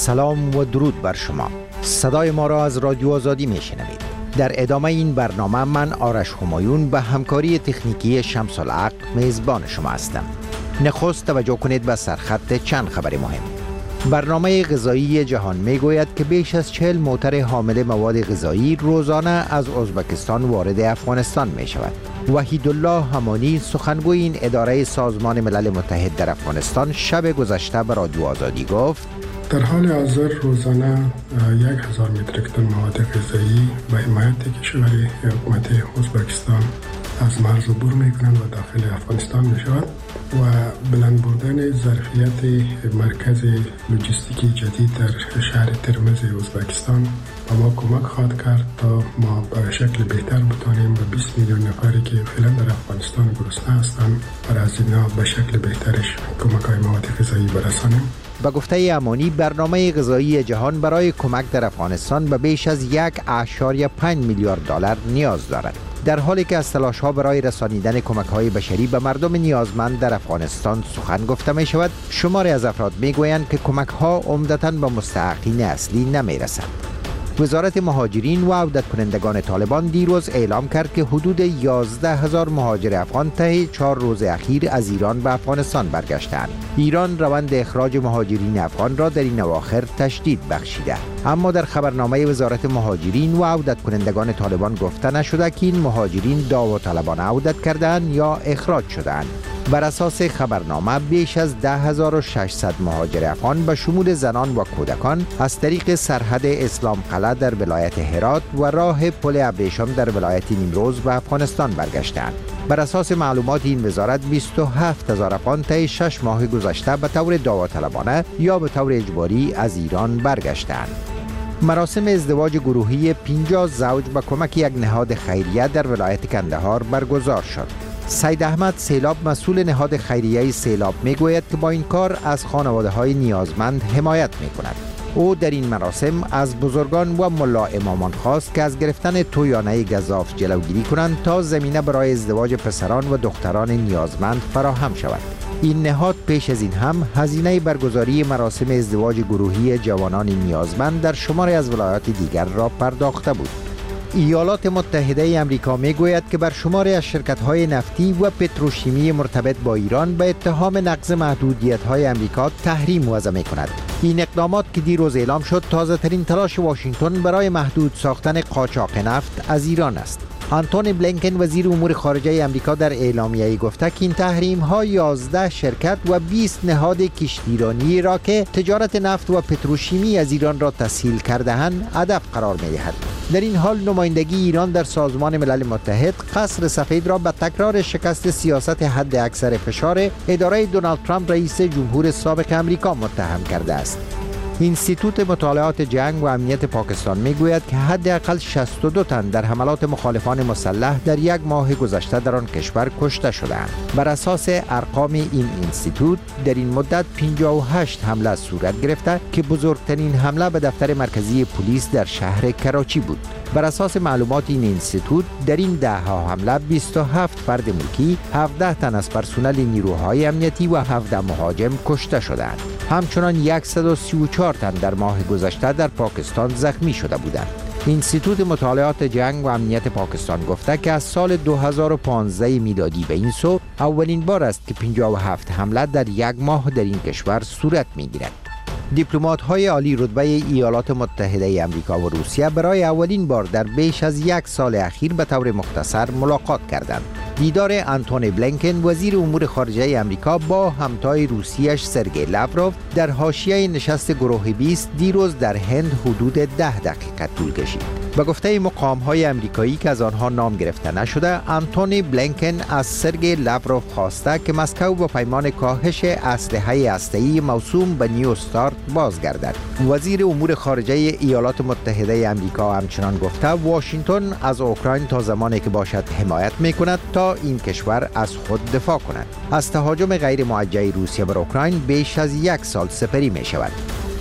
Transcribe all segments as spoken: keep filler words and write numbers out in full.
سلام و درود بر شما. صدای ما را از رادیو آزادی میشنوید. در ادامه این برنامه من آرش همایون به همکاری تکنیکی شمس العقل میزبان شما هستم. نخست توجه کنید به سرخط چند خبر مهم. برنامه غذایی جهان میگوید که بیش از چهل موتر حامل مواد غذایی روزانه از ازبکستان وارد افغانستان می شود. وحیدالله همانی سخنگوی این اداره سازمان ملل متحد در افغانستان شب گذشته به رادیو آزادی گفت در حال حاضر روزانه یک هزار متریک تن مواد غذایی به حمایت کشوری حکومت ازبکستان از مرز عبور میکنند و داخل افغانستان می شود و بلند بردن ظرفیت مرکز لوجستیکی جدید در شهر ترمز ازبکستان به ما کمک خواهد کرد تا ما به شکل بهتر بتانیم به بیست میلیون نفری که فعلا در افغانستان گرسنه هستند بر از اینا به شکل بهترش کمک های مواد غذایی برسانیم. به گفته امانی برنامه غذایی جهان برای کمک در افغانستان به بیش از یک اشاریه پنج میلیارد دلار نیاز دارد. در حالی که از تلاش‌ها برای رسانیدن کمک‌های بشری به مردم نیازمند در افغانستان سخن گفته می شود، شماری از افراد می‌گویند که کمک‌ها عمدتاً به مستحقین اصلی نمی‌رسند. وزارت مهاجرین و عودت کنندگان طالبان دیروز اعلام کرد که حدود یازده هزار مهاجر افغان طی چهار روز اخیر از ایران به افغانستان برگشتند. ایران روند اخراج مهاجرین افغان را در این اواخر تشدید بخشیده، اما در خبرنامه وزارت مهاجرین و عودت کنندگان طالبان گفته نشده که این مهاجرین داوطلبانه عودت کردند یا اخراج شدند. بر اساس خبرنامه بیش از ده هزار و ششصد مهاجر افغان به شمول زنان و کودکان از طریق سرحد اسلام قلعه در ولایت هرات و راه پل ابریشم در ولایت نیمروز به افغانستان برگشتند. بر اساس معلومات این وزارت بیست و هفت هزار افغان طی شش ماه گذشته به طور داوطلبانه یا به طور اجباری از ایران برگشتند. مراسم ازدواج گروهی پنجاه زوج به کمک یک نهاد خیریه در ولایت کندهار برگزار شد. سید احمد سیلاب مسئول نهاد خیریه سیلاب میگوید که با این کار از خانواده های نیازمند حمایت می کند. او در این مراسم از بزرگان و ملا امامان خواست که از گرفتن تویانه گزاف جلوگیری کنند تا زمینه برای ازدواج پسران و دختران نیازمند فراهم شود. این نهاد پیش از این هم هزینه برگزاری مراسم ازدواج گروهی جوانان نیازمند در شماری از ولایات دیگر را پرداخته بود. ایالات متحده امریکا میگوید که بر شماری از شرکت‌های نفتی و پتروشیمی مرتبط با ایران به اتهام نقض محدودیت‌های امریکا تحریم وضع می‌کند. این اقدامات که دیروز اعلام شد تازه‌ترین تلاش واشنگتن برای محدود ساختن قاچاق نفت از ایران است. آنتونی بلینکن وزیر امور خارجه امریکا در اعلامیه‌ای گفته که این تحریم‌ها یازده شرکت و بیست نهاد کشتیرانی را که تجارت نفت و پتروشیمی از ایران را تسهیل کرده‌اند هدف قرار می‌دهد. در این حال نمایندگی ایران در سازمان ملل متحد قصر سفید را به تکرار شکست سیاست حد اکثر فشار اداره دونالد ترامپ رئیس جمهور سابق امریکا متهم کرده است. اینستیتوت مطالعات جنگ و امنیت پاکستان میگوید که حداقل شصت و دو تن در حملات مخالفان مسلح در یک ماه گذشته در آن کشور کشته شدند. بر اساس ارقام این اینستیتوت در این مدت پنجاه و هشت حمله صورت گرفته که بزرگترین حمله به دفتر مرکزی پلیس در شهر کراچی بود. بر اساس معلومات این اینستیتوت در این ده ها حمله بیست و هفت فرد ملکی، هفده تن از پرسنل نیروهای امنیتی و هفده مهاجم کشته شدند. همچنان صد و سی و چهار تن در ماه گذشته در پاکستان زخمی شده بودند. اینستیتوت مطالعات جنگ و امنیت پاکستان گفته که از سال دو هزار و پانزده میلادی به این سو اولین بار است که پنجاه و هفت حمله در یک ماه در این کشور صورت میگیرد. دیپلمات‌های عالی رتبه ایالات متحده امریکا و روسیه برای اولین بار در بیش از یک سال اخیر به طور مختصر ملاقات کردند. دیدار آنتونی بلینکن وزیر امور خارجه امریکا با همتای روسیش سرگئی لاوروف در حاشیه نشست گروه بیست دیروز در هند حدود ده دقیقه طول کشید. به گفته مقام‌های امریکایی که از آنها نام گرفته نشده، آنتونی بلینکن از سرگئی لاوروف خواسته که مسکو با پیمان کاهش اسلحه هسته‌ای موسوم به نیو استارت بازگردد. وزیر امور خارجه ایالات متحده امریکا همچنان گفته واشنگتن از اوکراین تا زمانی که باشد حمایت می‌کند تا این کشور از خود دفاع کند. از تهاجم غیر موجه روسیه بر اوکراین بیش از یک سال سپری می‌شود.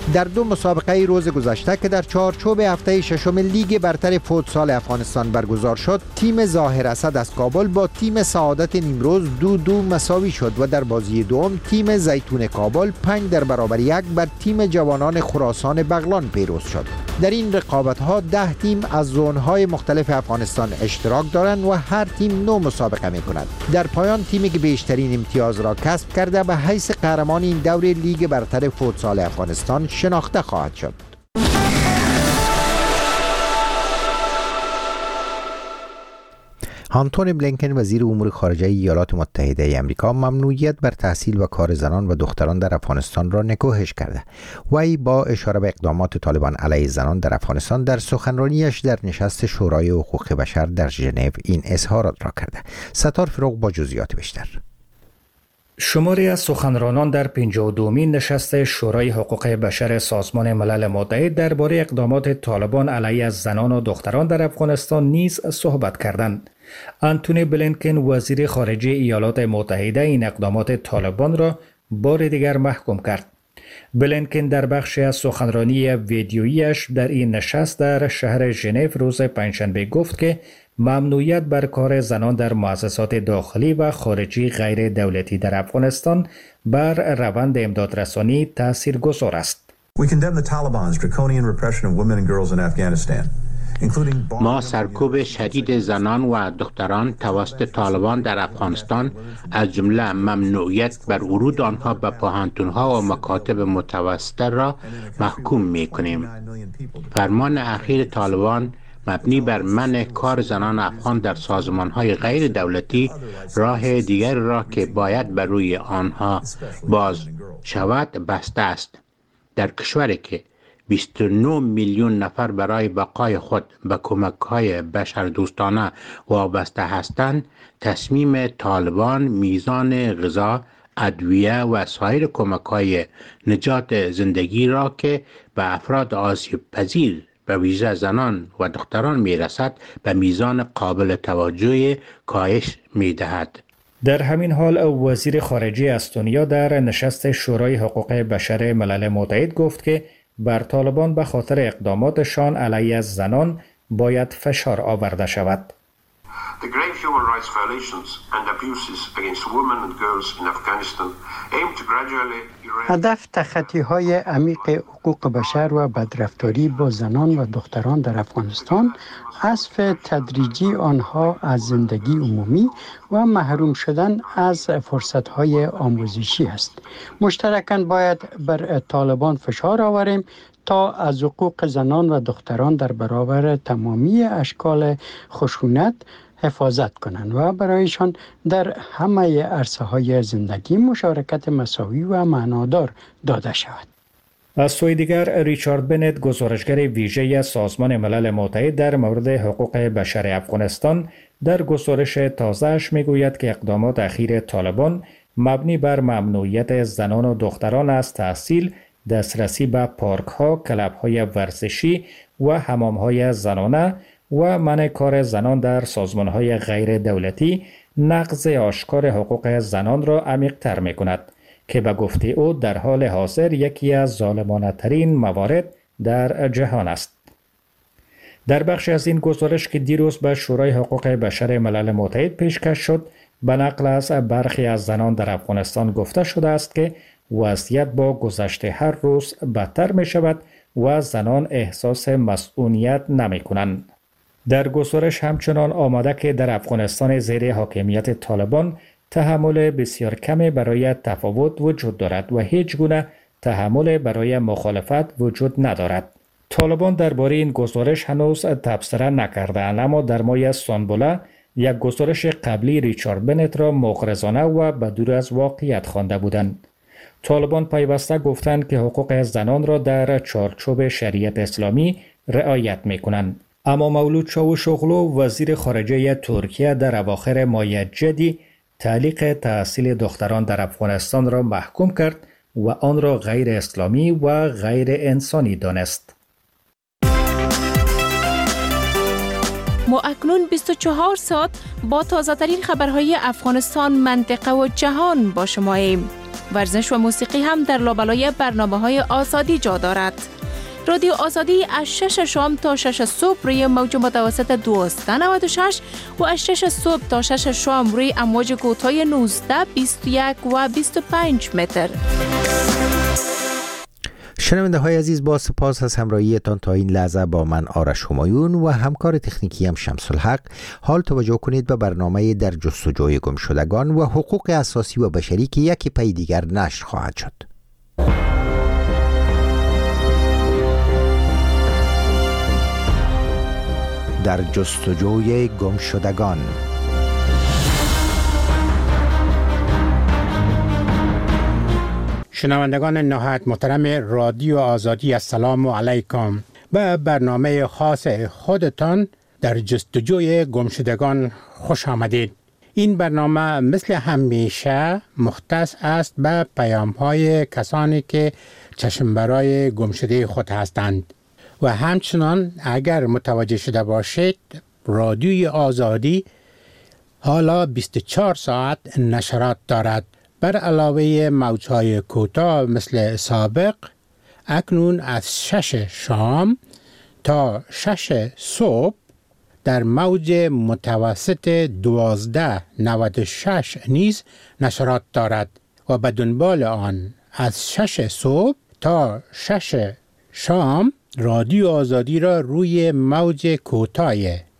در دو مسابقه روز گذشته که در چارچوب هفته ششم لیگ برتر فوتسال افغانستان برگزار شد، تیم ظاهر اسد از کابل با تیم سعادت نیمروز دو دو مساوی شد و در بازی دوم تیم زیتون کابل پنج در برابر یک بر تیم جوانان خراسان بغلان پیروز شد. در این رقابت‌ها ده تیم از زون‌های مختلف افغانستان اشتراک دارند و هر تیم نو مسابقه می‌کند. در پایان تیمی که بیشترین امتیاز را کسب کرده به حیث قهرمان این دور لیگ برتر فوتسال افغانستان شناخته خواهد شد. آنتونی بلینکن وزیر امور خارجه ایالات متحده ای آمریکا ممنوعیت بر تحصیل و کار زنان و دختران در افغانستان را نکوهش کرده. وی با اشاره به اقدامات طالبان علیه زنان در افغانستان در سخنرانیش در نشست شورای حقوق بشر در ژنو این اظهارات را کرده. ستار فروغ با جزئیات بیشتر. شماری از سخنرانان در پنجاه و دومین نشست شورای حقوق بشر سازمان ملل متحد درباره اقدامات طالبان علیه زنان و دختران در افغانستان نیز صحبت کردند. آنتونی بلینکن وزیر خارجه ایالات متحده این اقدامات طالبان را بار دیگر محکوم کرد. بلینکن در بخشی از سخنرانی ویدیوییش در این نشست در شهر ژنو روز پنجشنبه گفت که ممنوعیت بر کار زنان در مؤسسات داخلی و خارجی غیر دولتی در افغانستان بر روند امدادرسانی تاثیرگذار است. ما سرکوب شدید زنان و دختران توسط طالبان در افغانستان از جمله ممنوعیت بر ورود آنها به پوهنتون‌ها و مکاتب متوسطه را محکوم می‌کنیم. فرمان اخیر طالبان مبنی بر منع کار زنان افغان در سازمان‌های غیر دولتی راه دیگر را که باید بر روی آنها باز شود بسته است. در کشوری که بیست و نه میلیون نفر برای بقای خود به کمک‌های بشردوستانه وابسته هستند، تصمیم طالبان میزان غذا، ادویه و سایر کمک‌های نجات زندگی را که به افراد آسیب پذیر به ویژه زنان و دختران میرسد به میزان قابل توجه کاهش میدهد. در همین حال وزیر خارجه استونیا در نشست شورای حقوق بشر ملل متحد گفت که بر طالبان به خاطر اقداماتشان علیه زنان باید فشار آورده شود. The grave human rights violations and abuses against women and girls in Afghanistan aim to gradually erase. هدف تخطی‌های عمیق حقوق بشر و بدرفتاری با زنان و دختران در افغانستان، حذف تدریجی آنها از زندگی عمومی و محروم شدن از فرصت‌های آموزشی است. مشترکاً باید بر طالبان فشار آوریم تا از حقوق زنان و دختران در برابر تمامی اشکال خشونت حفاظت کنند و برایشان در همه عرصه‌های زندگی مشارکت مساوی و معنادار داده شود. از سوی دیگر ریچارد بنت گزارشگر ویژه سازمان ملل متحد در مورد حقوق بشر افغانستان در گزارش تازه‌اش میگوید که اقدامات اخیر طالبان مبنی بر ممنوعیت زنان و دختران از تحصیل، دسترسی به پارک‌ها، کلب‌های ورزشی و حمام‌های زنانه و منع کار زنان در سازمان‌های غیر دولتی نقض آشکار حقوق زنان را عمیق‌تر می‌کند که به گفته او در حال حاضر یکی از ظالمانه‌ترین موارد در جهان است. در بخش از این گزارش که دیروز به شورای حقوق بشر ملل متحد پیشکش شد، به نقل از برخی از زنان در افغانستان گفته شده است که وضعیت با گذشت هر روز بدتر می شود و زنان احساس مسئولیت نمی کنند. در گزارش همچنان آمده که در افغانستان زیر حاکمیت طالبان تحمل بسیار کمی برای تفاوت وجود دارد و هیچ گونه تحمل برای مخالفت وجود ندارد. طالبان درباره این گزارش هنوز تبصره نکردند، اما در ماه سانبوله یک گزارش قبلی ریچارد بنت را مغرضانه و بدور از واقعیت خوانده بودند. طالبان پیوسته گفتند که حقوق زنان را در چارچوب شریعت اسلامی رعایت می‌کنند. اما مولود چاوشوغلو وزیر خارجه ترکیه در اواخر ماه جدی تعلیق تحصیل دختران در افغانستان را محکوم کرد و آن را غیر اسلامی و غیر انسانی دانست. ما اکنون بیست و چهار ساعت با تازه ترین خبرهای افغانستان، منطقه و جهان با شماییم. ورزش و موسیقی هم در لابلای برنامه‌های آزادی جا دارد. رادیو آزادی از شش شام تا شش صبح روی موج متوسط دویست و نود و شش و از شش صبح تا شش شام روی امواج کوتاه نوزده، بیست و یک و بیست و پنج متر. شنونده های عزیز، با سپاس از همراهیتان تا این لحظه با من آرش همایون و همکار تکنیکی هم شمس الحق. حال توجه کنید به برنامه در جستجوی گمشدگان و حقوق اساسی و بشری که یکی پی دیگر نشر خواهد شد. در جستجوی گمشدگان. شنوندگان نهایت محترم رادیو آزادی، السلام علیکم. به برنامه خاص خودتان در جستجوی گمشدگان خوش آمدید. این برنامه مثل همیشه مختص است به پیام‌های کسانی که چشم برای گمشده خود هستند و همچنان اگر متوجه شده باشید رادیوی آزادی حالا بیست و چهار ساعت نشرات دارد. بر علاوه موجهای کوتاه مثل سابق، اکنون از شش شام تا شش صبح در موج متوسط دوازده نود و شش نیز نشرات دارد و به دنبال آن از شش صبح تا شش شام رادیو آزادی را روی موج کوتاه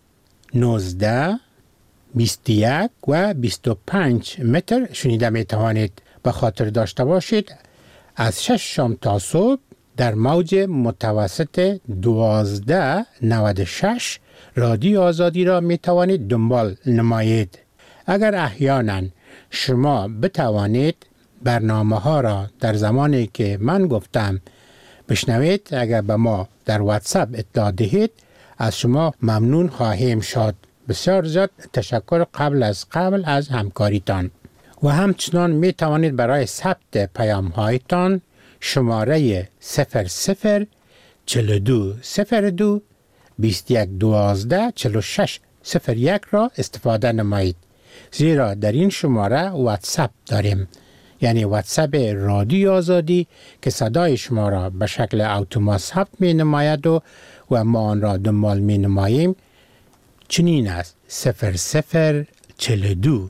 نوزده، بیست و یک و بیست و پنج متر شنیده می توانید. به خاطر داشته باشید از شش شام تا صبح در موج متوسط دوازده نود و شش رادیو آزادی را می توانید دنبال نمایید. اگر احیانا شما بتوانید برنامه ها را در زمانی که من گفتم بشنوید، اگر به ما در واتساپ اطلاع دهید از شما ممنون خواهیم شد. بسیار زیاد تشکر قبل از قبل از همکاریتان. و همچنان می توانید برای ثبت پیام هایتان شماره صفر صفر چهل و دو صفر دو بیست و یک دوازده چهل و شش صفر یک را استفاده نمایید، زیرا در این شماره واتساپ داریم، یعنی واتساپ رادیو آزادی که صدای شما را به شکل اتومات ثبت می نماید و و ما آن را دنبال می نماییم. چنین است: صفر صفر چهل و دو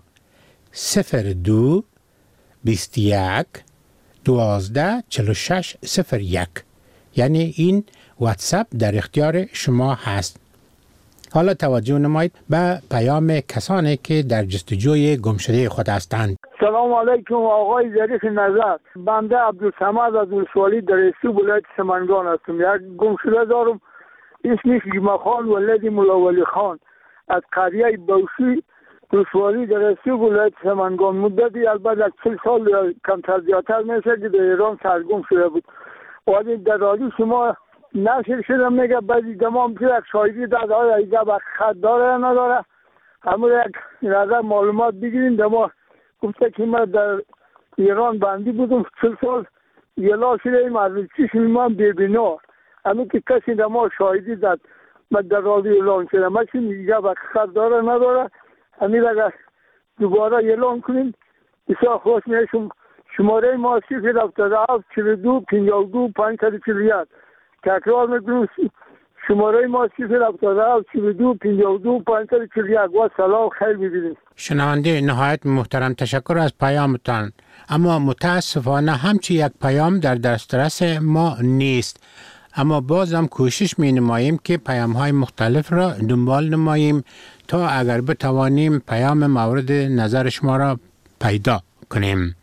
صفر دو بیست و یک دوازده چهل و شش صفر یک. یعنی این واتساپ در اختیار شما هست. حالا توجه نمایید به پیام کسانی که در جستجوی گمشده خود هستند. سلام علیکم آقای ظریف نظر. بنده عبدالصمد از ولسوالی در استو ولایت سمنگان هستم. یک گمشده دارم، اسمش جمعه خان ولد مولا ولی خان از قریه بوشی ولسوالی در استو ولایت سمنگان. مدتی البته از چل سال یا کمتر زیادتر میشه که در ایران سرگم شده بود. ولی در رادیو شما نشر شده میگه بعضی دمام که یک شاهدی داده های ایجا با خط داره یا نداره، همون یک نظر معلومات بگیرین. دما گفته که من در ایران بندی بودم چل سال، یلا شده ایم از چشم من ببینا، همون که کسی دما شاهدی داد من در رادیو اعلان شده. من چی میگه با خط داره نداره، همین اگر دوباره اعلان کنیم بسیار خوش میشم. شماره ما صفر هفتاد و هفت چهل و دو پنجاه و دو پانصد و چهل و یک. تکرار میکنم، شماره ما صفر هفتاد و هفت چهل و دو پنجاه و دو پانصد و چهل و یک. و سلام خیر ببینید. شنونده نهایت محترم، تشکر از پیامتان، اما متاسفانه همچی یک پیام در دسترس ما نیست، اما بازم کوشش می نماییم که پیام های مختلف را دنبال نماییم تا اگر بتوانیم پیام مورد نظر شما را پیدا کنیم.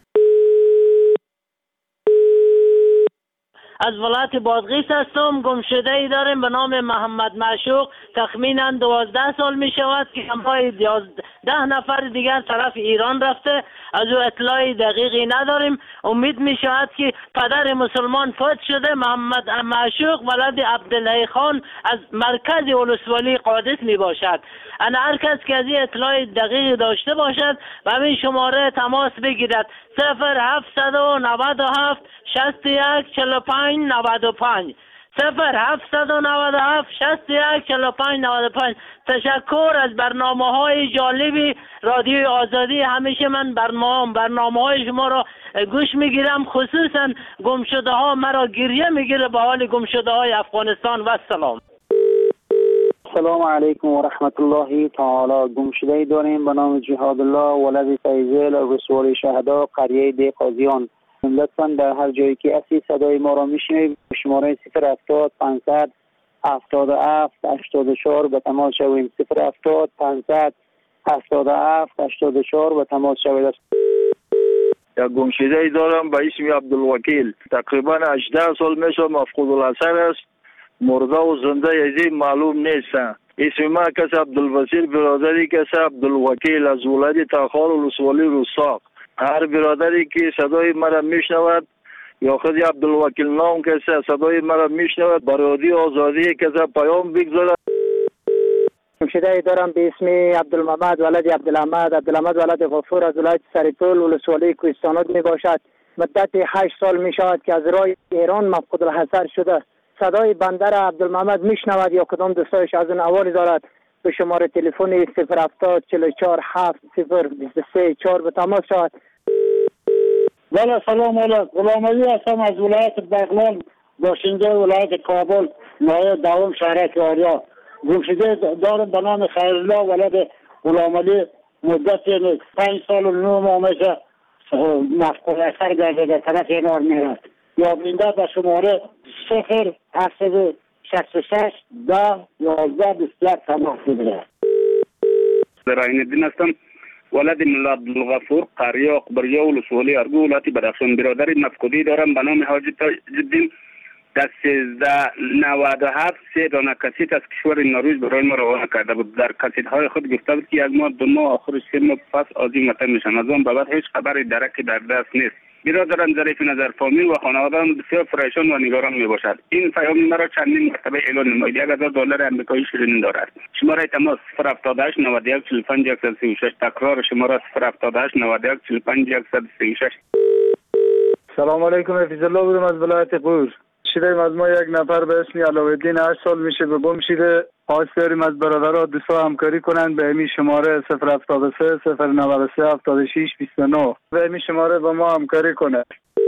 از ولایت بادغیس هستم. گمشده ای داریم به نام محمد معشوق، تخمینا دوازده سال می شود که همراه ده نفر دیگر طرف ایران رفته. از او اطلاعی دقیقی نداریم. امید می شود که پدر مسلمان فوت شده. محمد معشوق ولد عبدالله خان از مرکز ولسوالی قادس می باشد. انا هر کس که از این اطلاع دقیقی داشته باشد و همین شماره تماس بگیرد: صفر هفتصد و نود و هفت شصت و یک چهل و پنج نود و پنج صفر هفتصد و نود و هفت شصت و یک چهل و پنج نود و پنج. تشکر از برنامه های جالبی رادیوی آزادی. همیشه من برنامه برنامه های شما را گوش میگیرم، خصوصا گمشده ها مرا گریه میگیره به حال گمشده های افغانستان. و سلام. السلام علیکم و رحمت الله تعالی. گمشده داریم به نام جهاد الله ولد فیضل رسول شهدا قریه دی قاضیان. لطفا در هر جایی که اسی صدای ما را میشنوید شماره صفر هفتاد پانصد هفتاد و هفت هشتاد و چهار به تماس شویم. صفر هفتاد پانصد هفتاد و هفت هشتاد و چهار به تماس شوید. یک گمشده دارم به اسم عبدالوکیل، تقریبا هجده سال میشه، مفقود الاثر است، مرده و زنده یزی معلوم نیست. اسم ما کس عبدالوسیل، برادری کس عبدالوکیل از ولایت تاخار ولسوالی رستاق. هر برادری که صدای مرا میشنود یا خود عبدالوکیل نام کسی صدای مرا میشنود برادری آزادی کسی پیام بگذارد. گمشده دارم به اسم عبدالمحمد ولد عبدالحمد. عبدالحمد ولد غفور از ولایت سرپل ولسوالی کوهستانات می باشد. مدت هشت سال می شود که از راه ایران مفقود الحضر شده. صدای بنده را عبدالمحمد میشنود یا کدام دوستایش از اون احوالی دارد به شماره تلفن صفر هفتاد چهل و چهار هفت صفر بیست و سه چهار به تماس شود. بله سلام علیکم. غلام علی هستم از ولایت بغلان باشنده ولایت کابل نایب دوم شهرک آریا. گمشده دارم به نام خیرالله ولد غلام علی. مدت پنج سال و نه ماه میشه مفقود اثر گرده در طرف اینار میرد. یا بینده به شماره صفر هفتصد شصت و شش ده یازده بیست و یک تماس بگیرد. زراین الدین هستم ولد ملا عبدالغفور قریه اقبریه ولسوالی ارگو ولایت بدخشان. برادر مفقودی دارم به نام حاجی تاج‌الدین. در سیزده نود و هفت سه دانه کسیت از کشور نروژ برای ما روانه کرده بود. در کسیت های خود گفته بود که یک ماه دو ماه آخرش سه ماه پس آزیم وطن میشن. از آن بعد هیچ خبری درکی در دست نیست. برادرم ظریف نظر فامیل و خانواده‌ام بسیار پریشان و نگران می باشد. این پیام مرا چندین مرتبه اعلان نمایید. یک هزار دلار آمریکایی شیرین دارد. شماره تماس صفر هفتاد و هشت نود و یک چهل و پنج صد و سی و شش. تکرار شماره صفر هفتاد و هشت نود و یک چهل و پنج صد و سی و شش. سلام علیکم. حفیظ الله بودم از ولایت قور. شیریم از ما یک نفر به اسم علاءالدین هشت سال میشه به گم شده. خواست داریم از برادرها دوستا همکاری کنند به امی شماره صفر هفتاد و سه صفر نود و سه هفتاد و شش بیست و نه به امی شماره با ما همکاری کنه.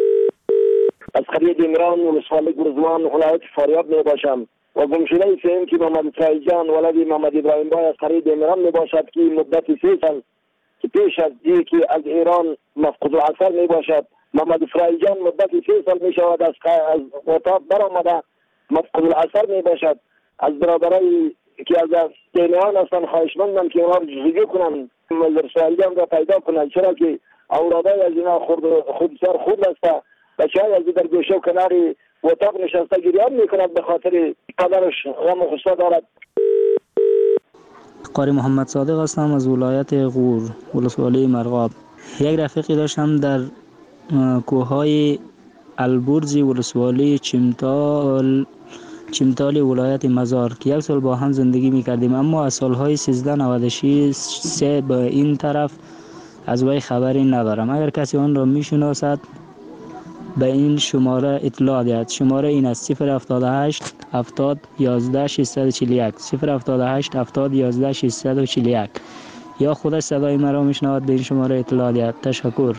از قریه دیمران ولسوالی گرزوان ولایت فاریاب می باشم و گمشده سیم که محمد فرایجان ولد محمد ابراهیم بای از قریه دیمران می باشد که مدت سه سال که پیش از دی که از ایران مفقود الاثر می باشد. محمد فرایجان مدت سه سال می شود از از وطن برآمده مفقود الاثر می باشد. از برادرای که از دینیان هستن خواهشمندم که اونا رو جزگی کنن مزر فرایجان را پیدا کنن، چرا که اولادای از اینا خود خود بسیار خود است. بچه های از در گوشه و کناری وطاق نشسته گریان میکند به خاطر قدرش غم و غصه دارد. قاری محمد صادق هستم از ولایت غور ولسوالی مرغاب. یک رفیقی داشتم در کوههای البرز ولسوالی چمتال چمتال ولایت مزار که یک سال با هم زندگی میکردیم، اما از سالهای سیزده نود و شش سه به این طرف از وی خبری ندارم. اگر کسی آن را میشناسد به این شماره اطلاع دهد. شماره این است صفر هفتاد و هشت هفتاد یازده ششصد و چهل و یک صفر هفتاد و هشت هفتاد یازده ششصد و چهل و یک. یا خودش صدای مرا میشنود به این شماره اطلاع دهد. تشکر.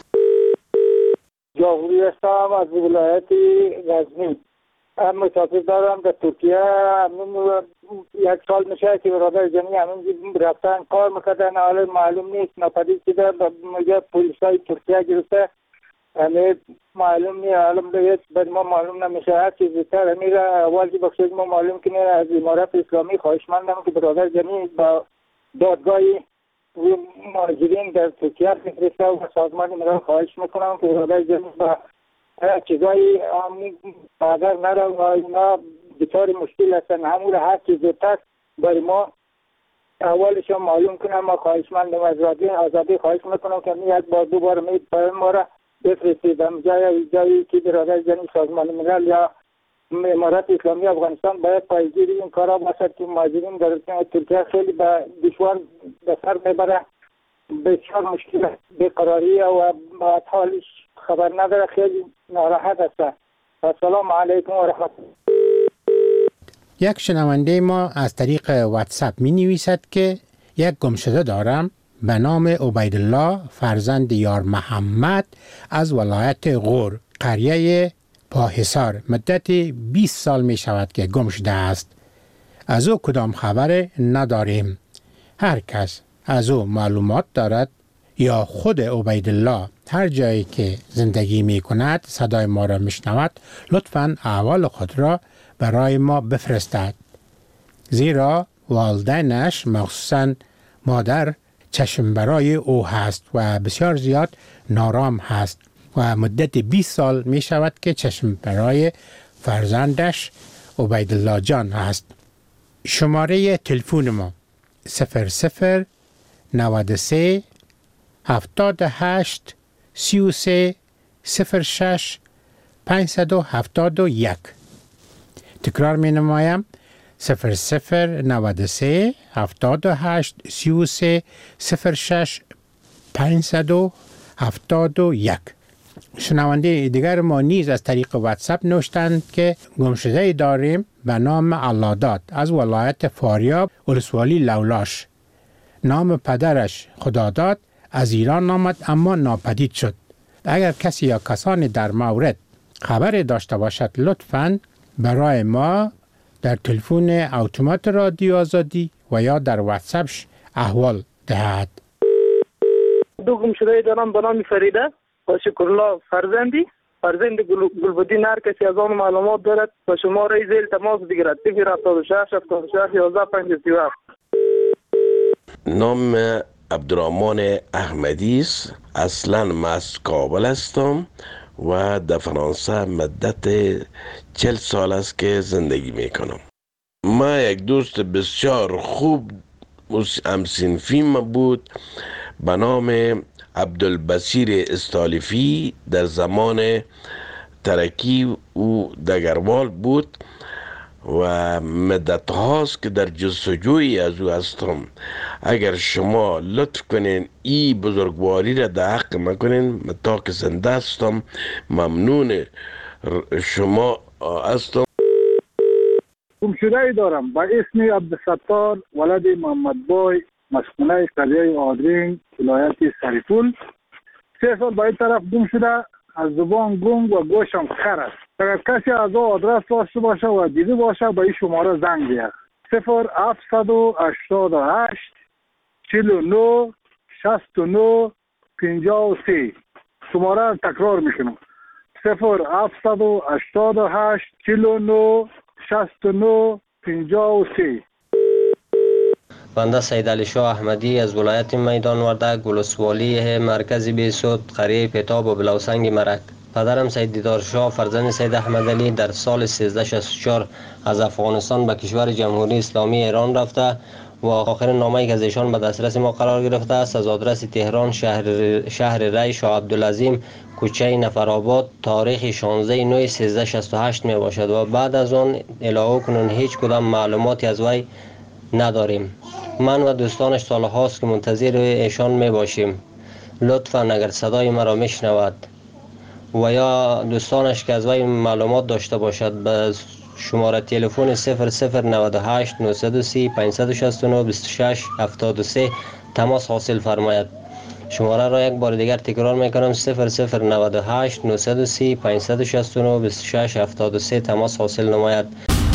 جاهوری هستم از ولایت غزنی. هم مسافر دارم در ترکیه. همین یک سال میشه که برادر جمعی همین رفتن کار میکردن، حالا معلوم نیست ناپدید شده. مجا پولیسای ترکیه گرفته، همه معلوم نیست، حالا باید بعد ما معلوم نمیشه. هر چیزی تر همین را اول که بخشید ما معلوم کنه. از امارت اسلامی خواهشمندم که برادر جمعی با دادگاهی مهاجرین در ترکیه بفرسته و سازمان ملل خواهش میکنم که برادر جمعی با چیزایی مادر نره و اینا بطور مشکل هستن. همون هر چیز زودتر برای ما اولش معلوم کنم. ما خواهشمندم از رادیو آزادی خواهش میکنم که می یک بار دو بار می پیام ما را بفرستیدم جای جایی که برادر جمعی سازمان ملل یا امارت اسلامی افغانستان باید پایگیر این کارا باشد که مهاجرین در ترکیه خیلی به دشوار به سر میبره. بسیار مشکل بیقراری و با حالش خبر نداره، خیلی ناراحت است. السلام علیکم و رحمت الله. یک شنونده ما از طریق واتساپ می نویسد که یک گمشده دارم به نام عبیدالله فرزند یار محمد از ولایت غور قریه پاحصار مدت بیست سال می شود که گم شده است. از او کدام خبر نداریم. هر کس از او معلومات دارد یا خود عبیدالله هر جایی که زندگی می کند صدای ما را می شنود لطفاً احوال خود را برای ما بفرستد. زیرا والدینش مخصوصاً مادر چشم برای او هست و بسیار زیاد نارام هست و مدت بیست سال می شود که چشم برای فرزندش عبیدالله جان هست. شماره تلفن ما صفر صفر نود و سه هفتاد و هشت سی و سه صفر شش پانصد و هفتاد و یک. تکرار می نمایم صفر صفر نود و سه هفتاد و هشت سی و سه صفر شش پانصد و هفتاد و یک. شنونده دیگر ما نیز از طریق واتساپ نوشتند که گمشده داریم به نام علاداد از ولایت فاریاب ولسوالی لولاش. نام پدرش خداداد از ایران آمد اما ناپدید شد. اگر کسی یا کسانی در مورد خبر داشته باشد لطفاً برای ما در تلفن اتومات رادیو آزادی و یا در واتساپش احوال دهد. دو گمشده دارم به نام فریده و شکرالله فرزندی فرزند گلبدین. هر کسی از آن معلومات دارد با شماره زیل تماس بگیرد صفر هفتاد و شش هفتاد و شش یازده پنجاه و سی و هفت. نام عبدالرحمن احمدی است. اصلا من از کابل هستم و در فرانسه مدت چل سال است که زندگی میکنم. ما یک دوست بسیار خوب همسنفی ما بود به نام عبدالبصیر استالیفی. در زمان ترکی او دگروال بود و مدت هاست که در جستجوی از او هستم. اگر شما لطف کنین ای بزرگواری را در حق مکنین، من تا که زنده هستم ممنون شما هستم. گمشده ای دارم با اسم عبدالستار ولد محمد بای مسکونه قریه آدرین ولایت سریپول. سه سال به این طرف گم شده. از زبان گنگ و گوشم خر است. اگر کسی از او آدرس داشته باشه و دیده باشه به این شماره زنگ بیاد صفر هفتصد و هشتاد و هشت چهل و نه شصت و نه پنجاه و سه. شماره را تکرار میکنم صفر هفتصد و هشتاد و هشت چهل و نه شصت و نه پنجاه و سه. بنده سید علی شاه احمدی از ولایت میدان وردک ولسوالی مرکز بیسود قریه پیتاب و بلوسنگ مرک. پدرم سید دیدار شاه فرزند سید احمد علی در سال سیزده شصت و چهار از افغانستان به کشور جمهوری اسلامی ایران رفته و آخرین نامه‌ای که از ایشان به دسترس ما قرار گرفته است از آدرس تهران شهر شهر ری شاه عبدالعظیم کوچه نفرآباد تاریخ شانزده نه سیزده شصت و هشت می باشد و بعد از آن الهو کنون هیچ کدام معلوماتی از وی نداریم. من و دوستانش سال هاست که منتظر ایشان می باشیم. لطفاً اگر صدای مرا میشنود و یا دوستانش که از وی معلومات داشته باشد به شماره تلفن صفر صفر نود و هشت نهصد و سی پانصد و شصت و نه بیست و شش هفتاد و سه تماس حاصل فرماید. شماره را یک بار دیگر تکرار میکنم صفر صفر نود و هشت نهصد و سی پانصد و شصت و نه بیست و شش هفتاد و سه تماس حاصل نماید.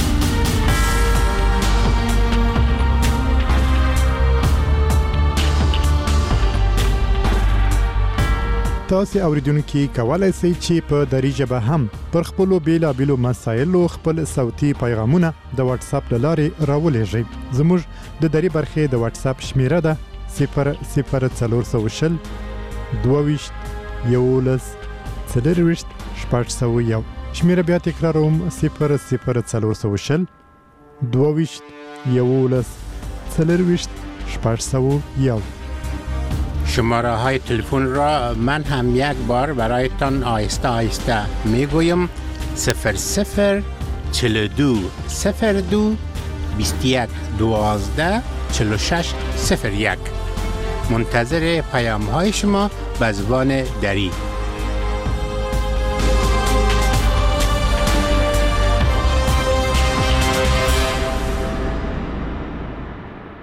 تاسو اوریدونکو کولای شئ چې په دری ژبه هم پر خپلو بیلابیلو مسایلو خپل صوتي پیغامونه د واتس اپ له لارې راولېږئ. زموږ د دری برخې د واتس اپ شمیره ده صفر صفر څلور سوه شل دوه ویشت یولس څلرویشت شپږ سوه یو. شمیره بیا تکراروم صفر صفر څلور سوه شل دوه ویشت یولس څلرویشت شپږ سوه یو. شماره های تلفن را من هم یک بار برایتان آهسته آهسته میگویم صفر صفر چهل و دو صفر دو بیست و یک دوازده چهل و شش صفر یک. منتظر پیام های شما به زبان دری.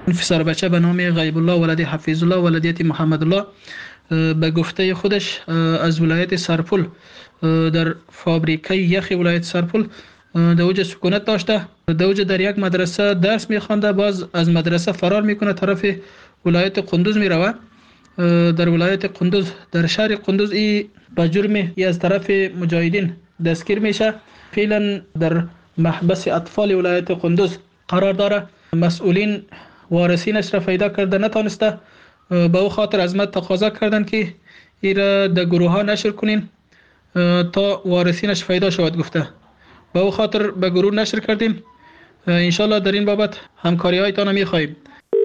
پسر بچه به نام غیب الله ولد حفیظ الله ولدیت محمد الله به گفته خودش از ولایت سرپل در فابریکه یخ ولایت سرپل در اوج سکونت داشته، در اوج در یک مدرسه درس میخوانده، باز از مدرسه فرار میکنه طرف ولایت قندوز میروه. در ولایت قندوز در شهر قندوز ای به جرم ای از طرف مجاهدین دستگیر میشه. فعلا در محبس اطفال ولایت قندوز قرار داره. مسئولین وارثینش را پیدا کرده نتانسته، به او خاطر از ما تقاضا کردن که ای را در گروه ها نشر کنین تا وارثینش پیدا شود. گفته به او خاطر به گروه نشر کردیم. انشالله در این بابت همکاری هایتان میخواهیم.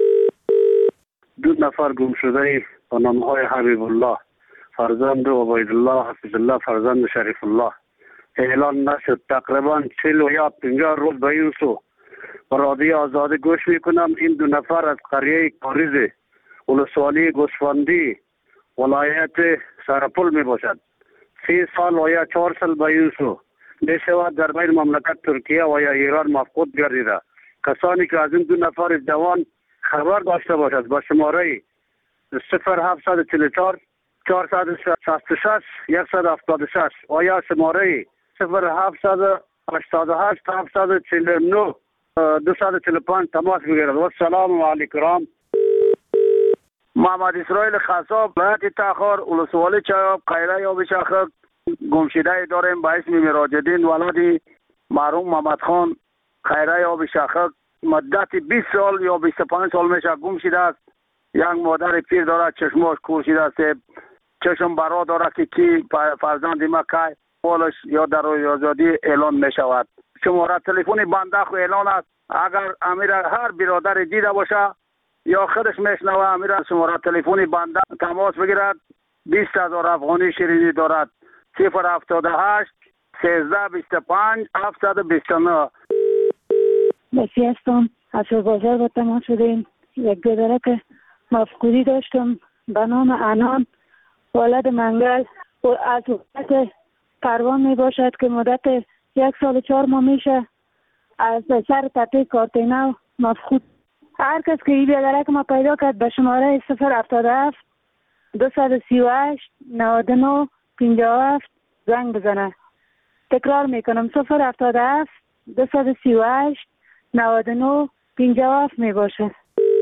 دو نفر گم شده با نام های حبیب الله فرزند عبید الله حفیظ الله فرزند شریف الله اعلان نشد. تقریبا چهل و یا پنجاه روز به این سو رادیو آزادی گوش میکنم. این دو نفر از قریه کاریز ولسوالی گوسفندی ولایت سرپل می باشد. سی سال و یا چهار سال به این سو میشود در بین مملکت ترکیه و یا ایران مفقود گردیده. کسانی که از این دو نفر جوان خبر داشته باشد با شماره صفر هفتصد و چهل و چهار چهارصد و شصت و شش صد و هفتاد و شش و یا شماره صفر هفتصد و هشتاد و هشت هفتصد و چهل و نه دویست و چهل و پنج تماس بگیرد. و السلام علیکم. محمد اسرائیل خصاب ولایت تخار ولسوالی چایاب قیله یا بشاخک گمشده داریم به اسم مراجدین ولد مرحوم محمد خان خیره یا بشاخک مدت بیست سال یا بیست و پنج سال میشه گم شده است. یک مادر پیر داره چشماش کور شده است، چشم برا داره که کی فرزند ما که پولش یا در روی آزادی اعلان می شود. شماره تلفن بنده خو اعلان است. اگر امیر هر برادر دیده باشه یا خودش میشنوه امیر شماره تلفن بنده تماس بگیرد. بیست هزار افغانی شیرینی دارد. صفر هفتاد و هشت سیزده بیست و پنج هفتصد و بیست و نه. بسی هستم. از بازار با تماس شدیم. یک گذرک مفقودی داشتم به نام انان ولد منگل و از وقت پروان می باشد که مدت یک سال و چهار ماه میشه از سر تپه کارتینو مفقود. هر کس که این گذرک ما پیدا کرد به شماره صفر هفتاد و هفت دویست و سی و هشت نود و نه پنجاه و هفت زنگ بزنه. تکرار میکنم صفر هفتاد و هفت دویست و سی و هشت نود و نه پنجاه و هفت می باشه.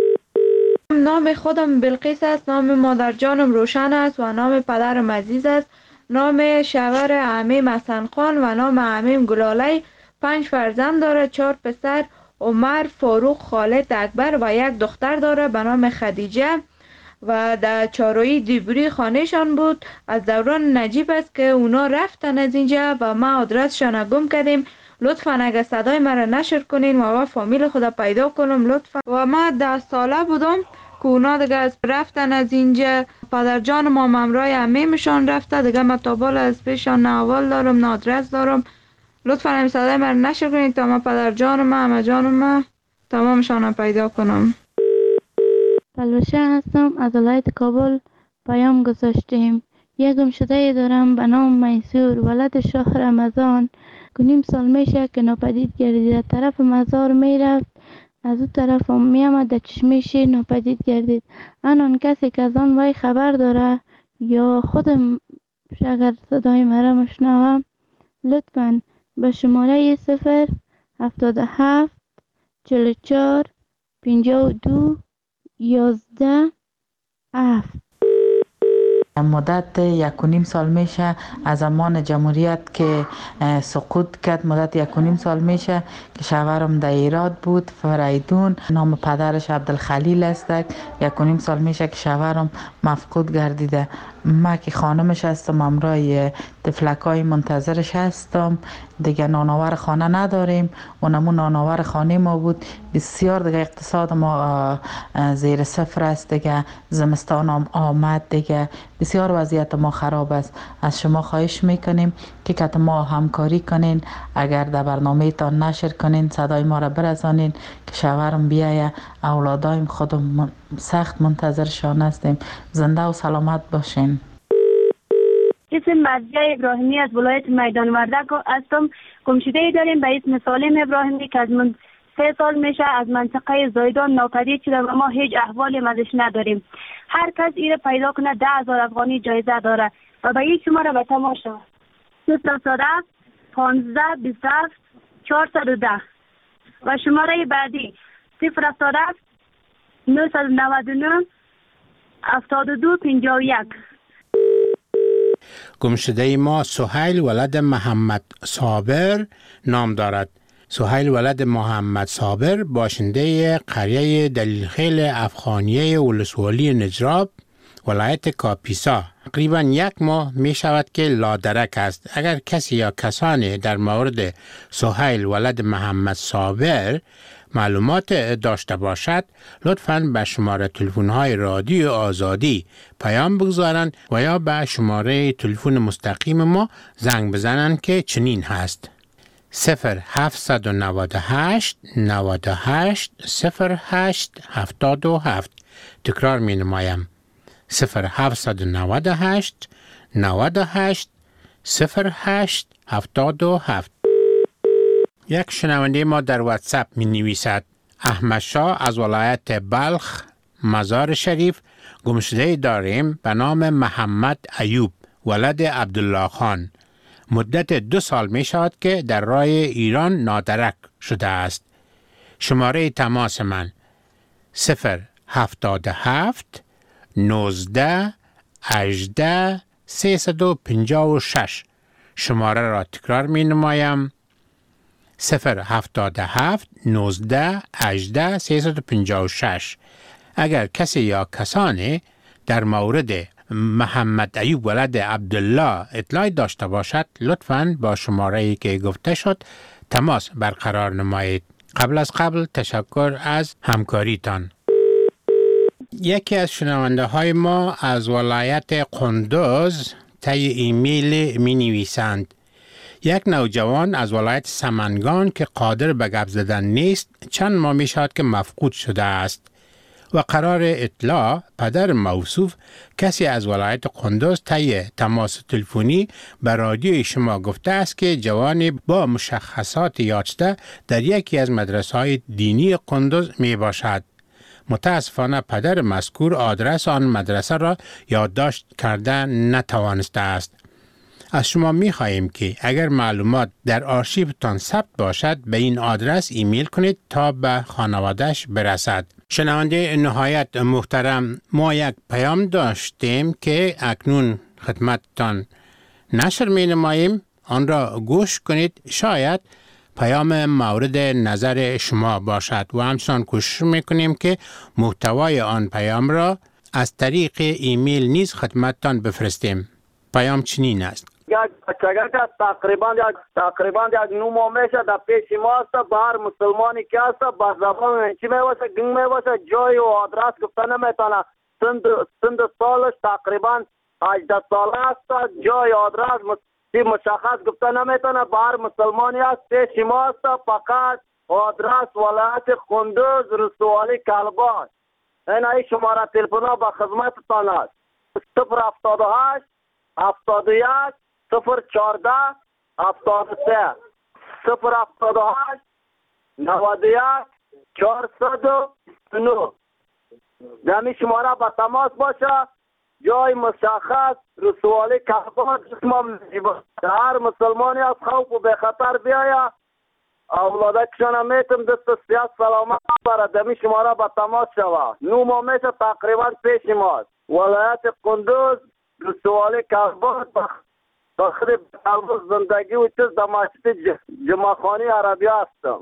نام خودم بلقیس است، نام مادر جانم روشن است و نام پدرم عزیز است. نام شوهر عمیم حسن خان و نام عمیم گلالی. پنج فرزند داره، چهار پسر عمر، فاروق، خالد، اکبر و یک دختر داره به نام خدیجه و در چارویی دیبری خانهشان بود. از دوران نجیب است که اونا رفتن از اینجا و ما آدرسشان گم کردیم. لطفا اگر صدای مرا نشر کنین و ما فامیل خدا پیدا کنم لطفا. و ما ده ساله بودم که اونا دیگه از رفتن از اینجا. پدر جان ما ممرای عمیمشان رفته دیگه. ما تابال از پیشان نه اول دارم نه آدرس دارم. لطفا این صدای مرا نشر کنین تا ما پدر جان ما همه جان ما تمامشان پیدا کنم. بلوشه هستم، از ولایت کابل پیام گذاشتیم. یک گمشده دارم به نام میسور ولد شاه رمضان که نیم سال میشه که ناپدید گردید. طرف مزار میرفت از اون طرف هم میامد در چشمش ناپدید گردید. آن کسی که از آن وی خبر داره یا خودم اگر صدای مرا مشنوم لطفا به شماره صفر هفتاد و هفت چهل و چهار پنجاه و دو یازده هفت. مدت یک و نیم سال میشه از زمان جمهوریت که سقوط کرد. مدت یک و نیم سال میشه که شوهرم در ایراد بود فریدون، نام پدرش عبدالخلیل است. یک و نیم سال میشه که شوهرم مفقود گردیده. ما که خانمش هستم امرای تفلکای منتظرش هستم. دیگه نانآور خانه نداریم و نمون نانآور خانه ما بود. بسیار دیگه اقتصاد ما زیر صفر است. دیگه زمستان هم آمد دیگه بسیار وضعیت ما خراب است. از شما خواهش میکنیم که کت ما همکاری کنین. اگر در برنامه تان نشر کنین صدای ما را برسانین که شوهرم بیایه. اولادایم خودم سخت منتظرشان هستیم. زنده و سلامت باشین. اسم مرضیه ابراهیمی از ولایت میدان وردک هستم. گمشده ای داریم به اسم سالم ابراهیمی که از من سه سال میشه از منطقه زایدان ناپدید شده و ما هیچ احوالی ازش نداریم. هر کس ایره پیدا کنه ده هزار افغانی جایزه داره و به این شماره به تماشا صفر صد پانزده بیست و هفت چهارصد و ده و شماره بعدی صفر صد نهصد و نود و نه هفتاد و دو پنجاه و یک. گمشده ما سهیل ولد محمد صابر نام دارد. سهیل ولد محمد صابر باشنده قریه دلیلخیل افغانیه ولسوالی نجراب ولایت کاپیسا تقریبا یک ماه می شود که لادرک است. اگر کسی یا کسانی در مورد سهیل ولد محمد صابر معلومات داشته باشد لطفاً به شماره تلفن های رادیو آزادی پیام بگذارند و یا به شماره تلفن مستقیم ما زنگ بزنند که چنین هست: صفر هفت نه هشت نه هشت صفر هشت هفتاد و هفت. تکرار می نمایم: صفر هفت نه هشت نه هشت صفر هشت هفتاد و هفت. یک شنونده ما در واتساپ می نویسد: احمد شاه از ولایت بلخ مزار شریف گمشده داریم به نام محمد ایوب ولد عبدالله خان. مدت دو سال می شود که در راه ایران نادرک شده است. شماره تماس من صفر هفتاد و هفت نوزده هجده سیصد و پنجاه و شش. شماره را تکرار می نمایم: صفر هفتاد و هفت نوزده هجده سیصد و پنجاه و شش. اگر کسی یا کسانی در مورد محمد ایوب ولد عبدالله اطلاعی داشته باشد لطفاً با شماره‌ای که گفته شد تماس برقرار نمایید. قبل از قبل تشکر از همکاریتان. یکی از شنونده های ما از ولایت قندوز طی ایمیل می نویسند: یک نوجوان از ولایت سمنگان که قادر به گپ زدن نیست چند ماه می شود که مفقود شده است و قرار اطلاع پدر موصوف کسی از ولایت قندوز طی تماس تلفنی به رادیوی شما گفته است که جوانی با مشخصات یافته در یکی از مدرسه‌های دینی قندوز می باشد. متاسفانه پدر مذکور آدرس آن مدرسه را یادداشت کرده نتوانسته است. از شما می خواهیم که اگر معلومات در آرشیوتان ثبت باشد به این آدرس ایمیل کنید تا به خانواده‌اش برسد. شنونده نهایت محترم، ما یک پیام داشتیم که اکنون خدمتتان نشر می نماییم. آن را گوش کنید، شاید پیام مورد نظر شما باشد و همچنان کوشش می کنیم که محتوای آن پیام را از طریق ایمیل نیز خدمتتان بفرستیم. پیام چنین است: یک بچگه که تقریبا یک تقریبا یک نو ماه میشه در پیش ما است. بر مسلمانی که است با زبان چی میواسه گنگ میواسه جای و آدرس گفته نمیتونه. سند سند سالش تقریبا هجده ساله است. جای آدرس چی مشخص گفته نمیتونه. بر مسلمانی است پیش ما است. فقط آدرس ولایت قندوز رسوالی کلبان. این ای شماره تلفن ها به خدمتتان است: صفر هفتاد و هشت هفتاد و یک صفر چهارده هفتاد و سه صفر هفتاد و هشت نود و یک چهارصد و نه. دمی شماره به تماس باشه. جای مشخص رسوالی کلبان جسمم هر مسلمانی از خوف و به خطر بیاید اولاده کشانه میتم دست سیاست سلامت برد. دمی شماره به تماس شوه. نو ما میشه تقریبا پیش ماست. ولایت قندوز رسوالی کلبان بخیر قلب زندگی و چیز در مسجد جمعخانی عربی هستم.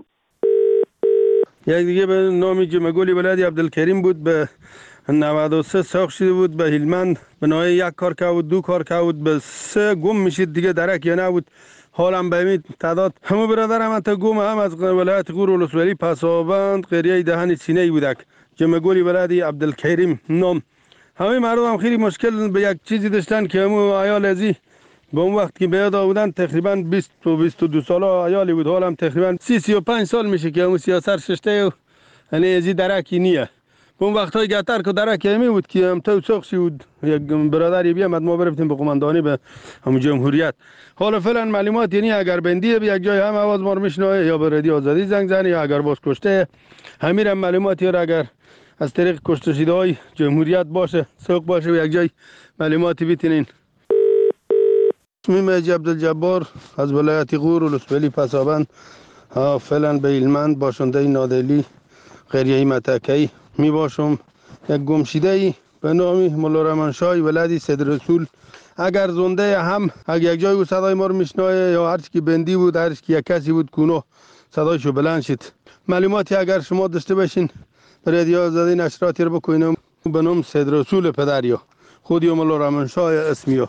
یک دیگه به نام جمعگولی ولایت عبدالکریم بود، به نود و سه ساخت شده بود، به هلمند به نوعی یک کار که بود دو کار که بود به سه گم میشید دیگه درک یا نبود. حالم به امید تعداد همه برادرم انتا گم هم از ولایت غور ولسوالی پسابند قریه دهن سینه بودک. جمعگولی ولایت عبدالکریم نام. همه مردم هم خیلی مشکل به یک چیزی داشتن که همون عیال ازی با اون وقت که بیاد آودن تقریبا بیست و بیست و دو ساله عیالی بود. حالا هم تقریبا سی سی و پنج سال میشه که همون سیاست ششته و یعنی ازی درکی نیه. اون وقتای گتر که درک همی بود که هم تو ساخشی بود یک برادری بیامد ما برفتیم به قماندانی به همون جمهوریت. حالا فعلا معلومات یعنی اگر بندی به یک جای هم آواز ما رو میشنوه یا به رادیو آزادی زنگ زنی یا اگر باز کشته همین هم معلوماتی را اگر از طریق کشته شده های جمهوریت باشه سوق باشه به یک جای معلوماتی بیتینین. اسمی مجی عبدالجبار از ولایت غور و لسبلی پسابند فعلا به هلمند باشنده نادلی قریه متکی می باشم. یک گمشیده ای به نام مولا رحمانشاه ولدی سید رسول اگر زنده هم اگر یک جای او صدای ما رو میشنوه یا هر کی بندی بود هر کی یک کسی بود کونو صدایشو بلند شد. معلوماتی اگر شما داشته باشین رادیو آزادی نشراتی رو بکنیم به نام سید رسول پدریا خودی مولا رحمانشاه اسمیو.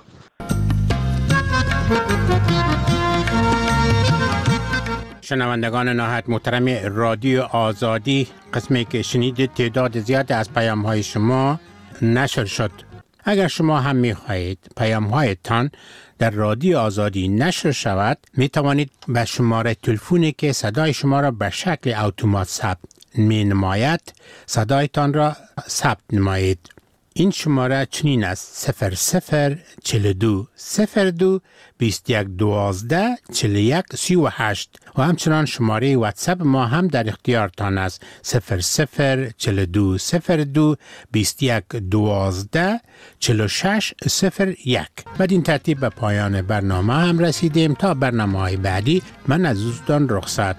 شنوندگان نهایت محترم رادیو آزادی، قسمی که شنیدید تعداد زیاد از پیام های شما نشر شد. اگر شما هم می خواهید پیام هایتان در رادیو آزادی نشر شود می توانید به شماره تلفنی که صدای شما را به شکل اتومات ثبت می نماید صدایتان را ثبت نمایید. این شماره چنین است: صفر صفر چل دو صفر دو بیست یک دوازده چل یک سی و هشت و همچنان شماره واتساپ ما هم در اختیارتان است: صفر صفر چل دو صفر دو بیست یک دوازده چل و شش صفر یک. بدین ترتیب به پایان برنامه هم رسیدیم. تا برنامه های بعدی من از دوستان رخصت.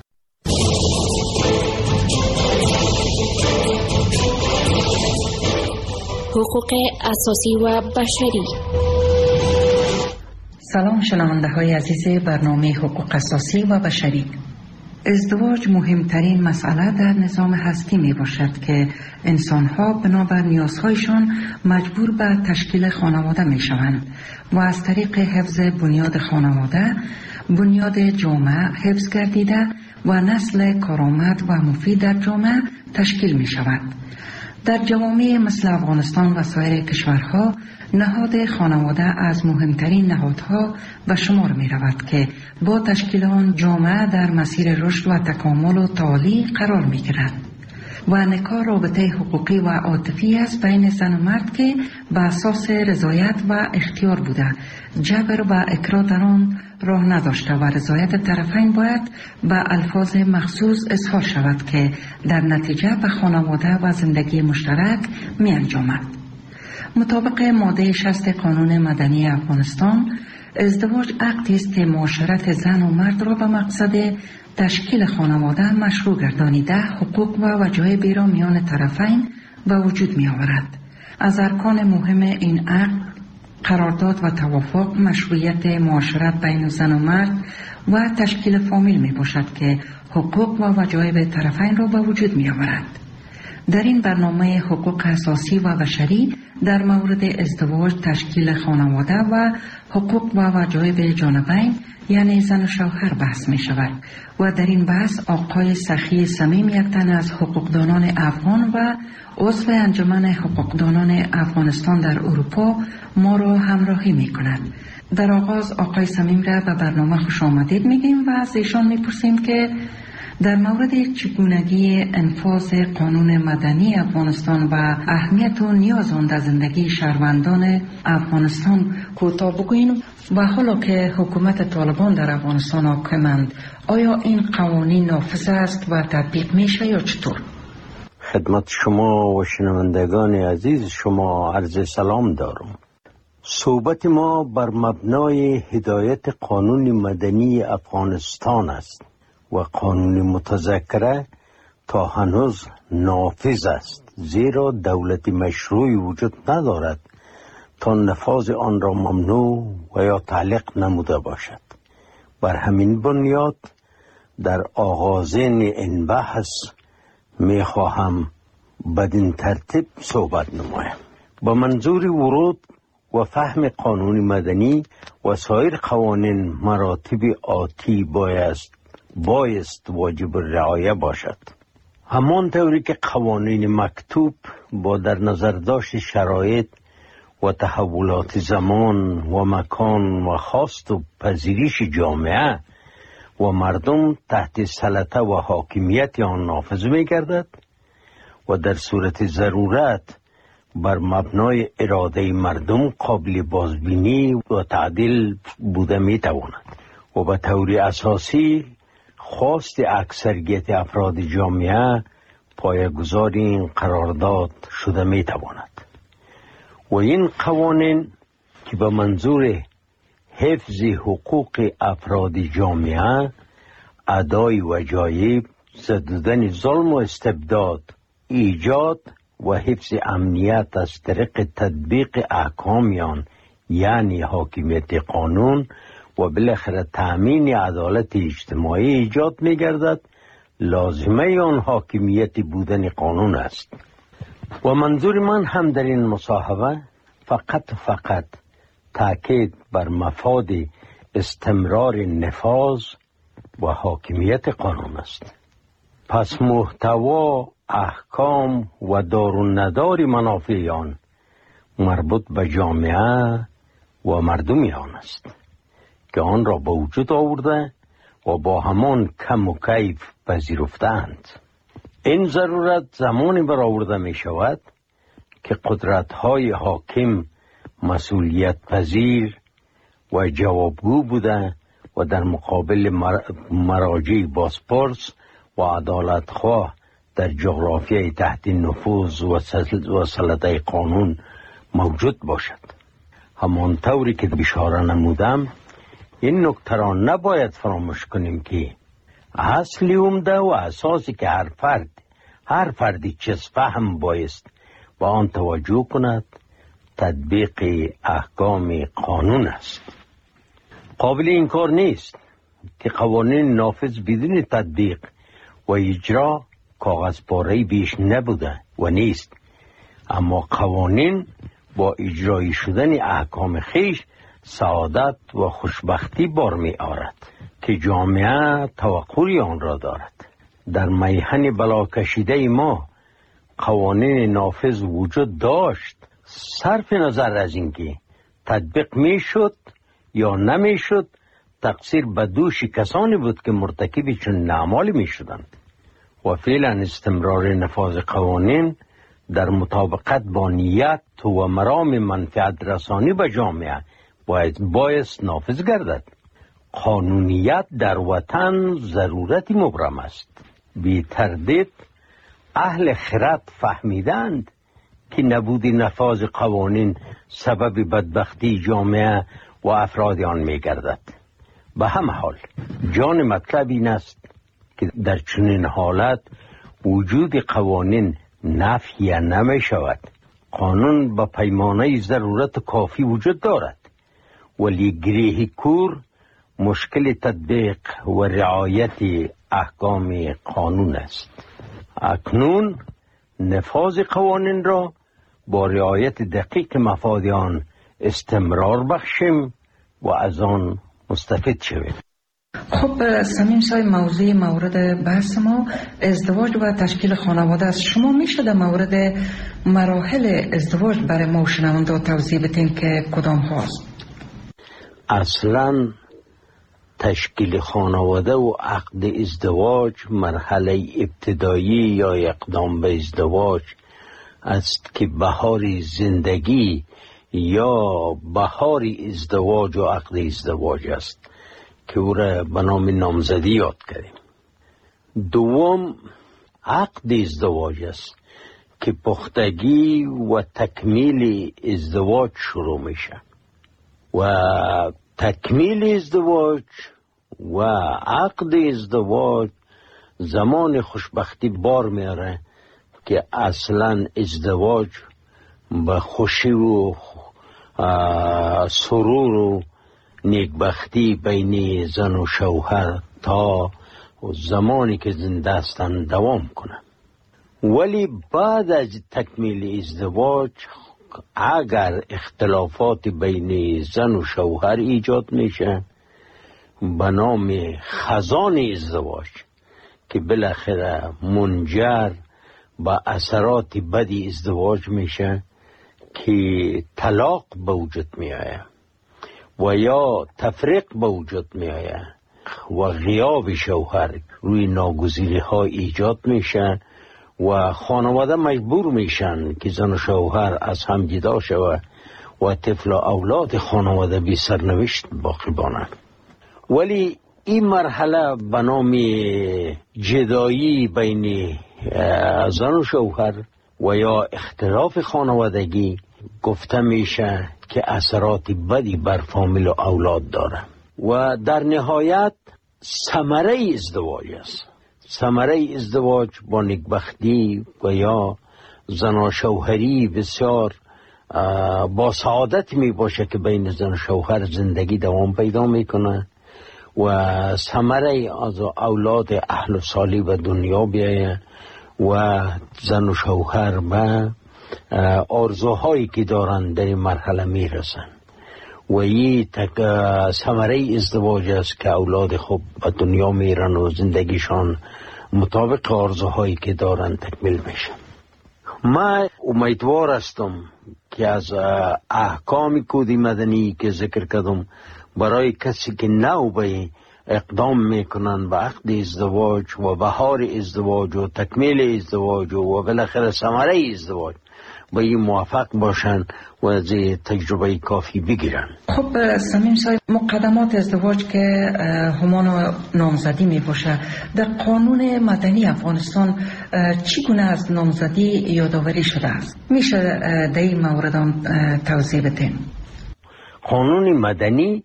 حقوق اساسی و بشری. سلام شنونده های عزیز برنامه حقوق اساسی و بشری. ازدواج مهمترین مسئله در نظام هستی می باشد که انسان ها بنابر نیازهایشان مجبور به تشکیل خانواده می شوند و از طریق حفظ بنیاد خانواده بنیاد جامعه حفظ گردیده و نسل کارآمد و مفید در جامعه تشکیل می شود. در جوامع مثل افغانستان و سایر کشورها نهاد خانواده از مهمترین نهادها به شمار می رود که با تشکیل آن جامعه در مسیر رشد و تکامل و تعالی قرار می گیرد و نکاح رابطه حقوقی و عاطفی است بین زن و مرد که به اساس رضایت و اختیار بوده، جبر و اکراه در آن راه نداشته و رضایت طرفین باید به الفاظ مخصوص اظهار شود که در نتیجه به خانواده و زندگی مشترک می انجامد. مطابق ماده شصت قانون مدنی افغانستان، ازدواج عقدی است که معاشرت زن و مرد را به مقصد تشکیل خانواده مشروع گردانیده حقوق و وجایب را میان طرفین به وجود می آورد. از ارکان مهم این عقد قرارداد و توافق، مشروعیت معاشرت بین زن و مرد و تشکیل فامیل می باشد که حقوق و وجایب طرفین را به وجود می آورد. در این برنامه حقوق اساسی و بشری در مورد ازدواج، تشکیل خانواده و حقوق و وجایب جانبین یعنی زن و شوهر بحث می شود و در این بحث آقای سخی صمیم، یک تن از حقوقدانان افغان و عضو انجمن حقوقدانان افغانستان در اروپا ما را همراهی می کند. در آغاز آقای صمیم را به برنامه خوش آمدید میگیم و از ایشان میپرسیم که در مورد چگونگی انفاذ قانون مدنی افغانستان و اهمیت و نیاز آن در زندگی شهروندان افغانستان کوتاه بگوییم و حالا که حکومت طالبان در افغانستان حاکمند، آیا این قوانین نافذ است و تطبیق میشه یا چطور؟ خدمت شما و شنوندگان عزیز شما عرض سلام دارم. صحبت ما بر مبنای هدایت قانون مدنی افغانستان است و قانون متذکره تا هنوز نافذ است، زیرا دولت مشروعی وجود ندارد تا نفاذ آن را ممنوع و یا تعلیق نموده باشد. بر همین بنیاد در آغازین این بحث می خواهم بدین ترتیب صحبت نمایم. با منظور ورود و فهم قانون مدنی و سایر قوانین مراتب آتی بایست بایست واجب رعایه باشد. همان طوری که قوانین مکتوب با در نظر داشت شرایط و تحولات زمان و مکان و خواست و پذیریش جامعه و مردم تحت سلطه و حاکمیت آن نافذ می گردد و در صورت ضرورت بر مبنای اراده مردم قابل بازبینی و تعدیل بوده می تواند و به طور اساسی خواست اکثریت افراد جامعه پایه‌گذار این قرارداد شده می تواند و این قوانین که به منظور حفظ حقوق افراد جامعه، ادای وجایب، زدودن ظلم و استبداد، ایجاد و حفظ امنیت از طریق تطبیق احکامیان یعنی حاکمیت قانون و بالاخره تأمین عدالت اجتماعی ایجاد می گردد، لازمه آن حاکمیت بودن قانون است. و منظور من هم در این مصاحبه فقط فقط تاکید بر مفاد استمرار نفاذ و حاکمیت قانون است. پس محتوا، احکام و دار و ندار منافع آن مربوط به جامعه و مردم آن است که آن را به وجود آورده و با همان کم و کیف پذیرفتند. این ضرورت زمانی برآورده می شود که قدرت‌های حاکم مسئولیت پذیر و جوابگو بوده و در مقابل مراجع بازپرس و عدالتخواه در جغرافیای تحت نفوذ و سلطه قانون موجود باشد. همانطوری که اشاره نمودم، این نکته را نباید فراموش کنیم که اصلی عمده و اساسی که هر فرد هر فردی چیز فهم بایست با آن توجه کند تطبیق احکام قانون است. قابل انکار نیست که قوانین نافذ بدون تطبیق و اجرا کاغذ پاره‌ای بیش نبوده و نیست، اما قوانین با اجرایی شدن احکام خیش سعادت و خوشبختی بار می آورد که جامعه توقعی آن را دارد. در میهن بلا کشیده ما قوانین نافذ وجود داشت، صرف نظر از اینکه تطبیق می شد یا نمی شد، تقصیر به دوش کسانی بود که مرتکب چون اعمالی می شدند و فعلا استمرار نفاذ قوانین در مطابقت با نیت و مرام منفعت رسانی به جامعه باید بایست نافذ گردد. قانونیت در وطن ضرورتی مبرم است. بی تردید اهل خرد فهمیدند که نبود نفاذ قوانین سبب بدبختی جامعه و افراد آن می گردد. به همه حال جان مطلب این است که در چنین حالت وجود قوانین نفی نمی شود. قانون با پیمانه ضرورت کافی وجود دارد، ولی گریه کور مشکل تطبیق و رعایت احکام قانون است. اکنون نفاذ قوانین را با رعایت دقیق مفاد آن استمرار بخشیم و از آن مستفید شویم. خب سمیم صاحب، موضوع مورد بحث ما ازدواج و تشکیل خانواده است. شما میشه در مورد مراحل ازدواج برای ما شنونده توضیح بدین که کدام هاست؟ اصلا تشکیل خانواده و عقد ازدواج مرحله ابتدایی یا اقدام به ازدواج است که بهار زندگی یا بهار ازدواج و عقد ازدواج است که او را به نام نامزدی یاد کردیم. دوم عقد ازدواج است که پختگی و تکمیل ازدواج شروع میشه و تکمیل ازدواج و عقد ازدواج زمان خوشبختی بار میاره که اصلا ازدواج به خوشی و سرور و نیکبختی بین زن و شوهر تا زمانی که زنده هستند دوام کنه. ولی بعد از تکمیل ازدواج اگر اختلافات بین زن و شوهر ایجاد میشه به نام خزان ازدواج که بالاخره منجر به اثرات بدی ازدواج میشه که طلاق به وجود میآید و یا تفریق به وجود میآید و غیاب شوهر روی ناگزیری ها ایجاد میشه و خانواده مجبور میشن که زن و شوهر از هم جدا شود و طفل و اولاد خانواده بی سرنوشت باقی بانند. ولی این مرحله به نام جدایی بین زن و شوهر و یا اختلاف خانوادگی گفته میشه که اثرات بدی بر فامیل و اولاد داره و در نهایت ثمره ازدواج است. ثمره ازدواج با نیکبختی و یا زن و شوهری بسیار با سعادت می باشه که بین زن و شوهر زندگی دوام پیدا میکنه و ثمره از اولاد اهل و صالح به دنیا بیایه و زن و شوهر به آرزوهایی که دارن در این مرحله میرسن و این ثمره ازدواج است که اولاد خوب به دنیا میرن و زندگیشان مطابق آرزوهایی که دارن تکمیل میشه. من امیدوار هستم که از احکام کود مدنی که ذکر کردم برای کسی که نو به اقدام میکنن به عقد ازدواج و بهار ازدواج و تکمیل ازدواج و بالاخره ثمره ازدواج با این موافق باشن و از تجربه کافی بگیرن. خب سمیم صاحب، مقدمات ازدواج که همان نامزدی می باشه، در قانون مدنی افغانستان چگونه از نامزدی یادآوری شده است؟ میشه در این مورد توضیح بدین؟ قانون مدنی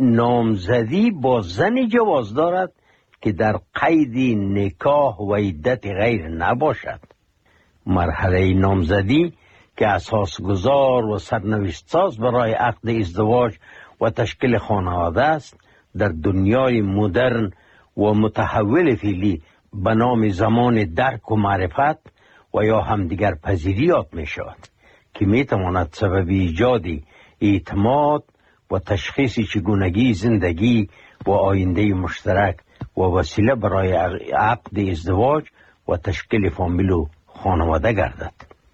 نامزدی با زنی جواز دارد که در قید نکاح و عدت غیر نباشد. مرحله نامزدی که اساس گذار و سرنوشت ساز برای عقد ازدواج و تشکیل خانواده است، در دنیای مدرن و متحول فعلی به نام زمان درک و معرفت و یا همدیگر پذیری یاد می شود که می تواند سبب ایجاد اعتماد و تشخیص چگونگی زندگی و آینده مشترک و وسیله برای عقد ازدواج و تشکیل فامیل و خانواده گردد.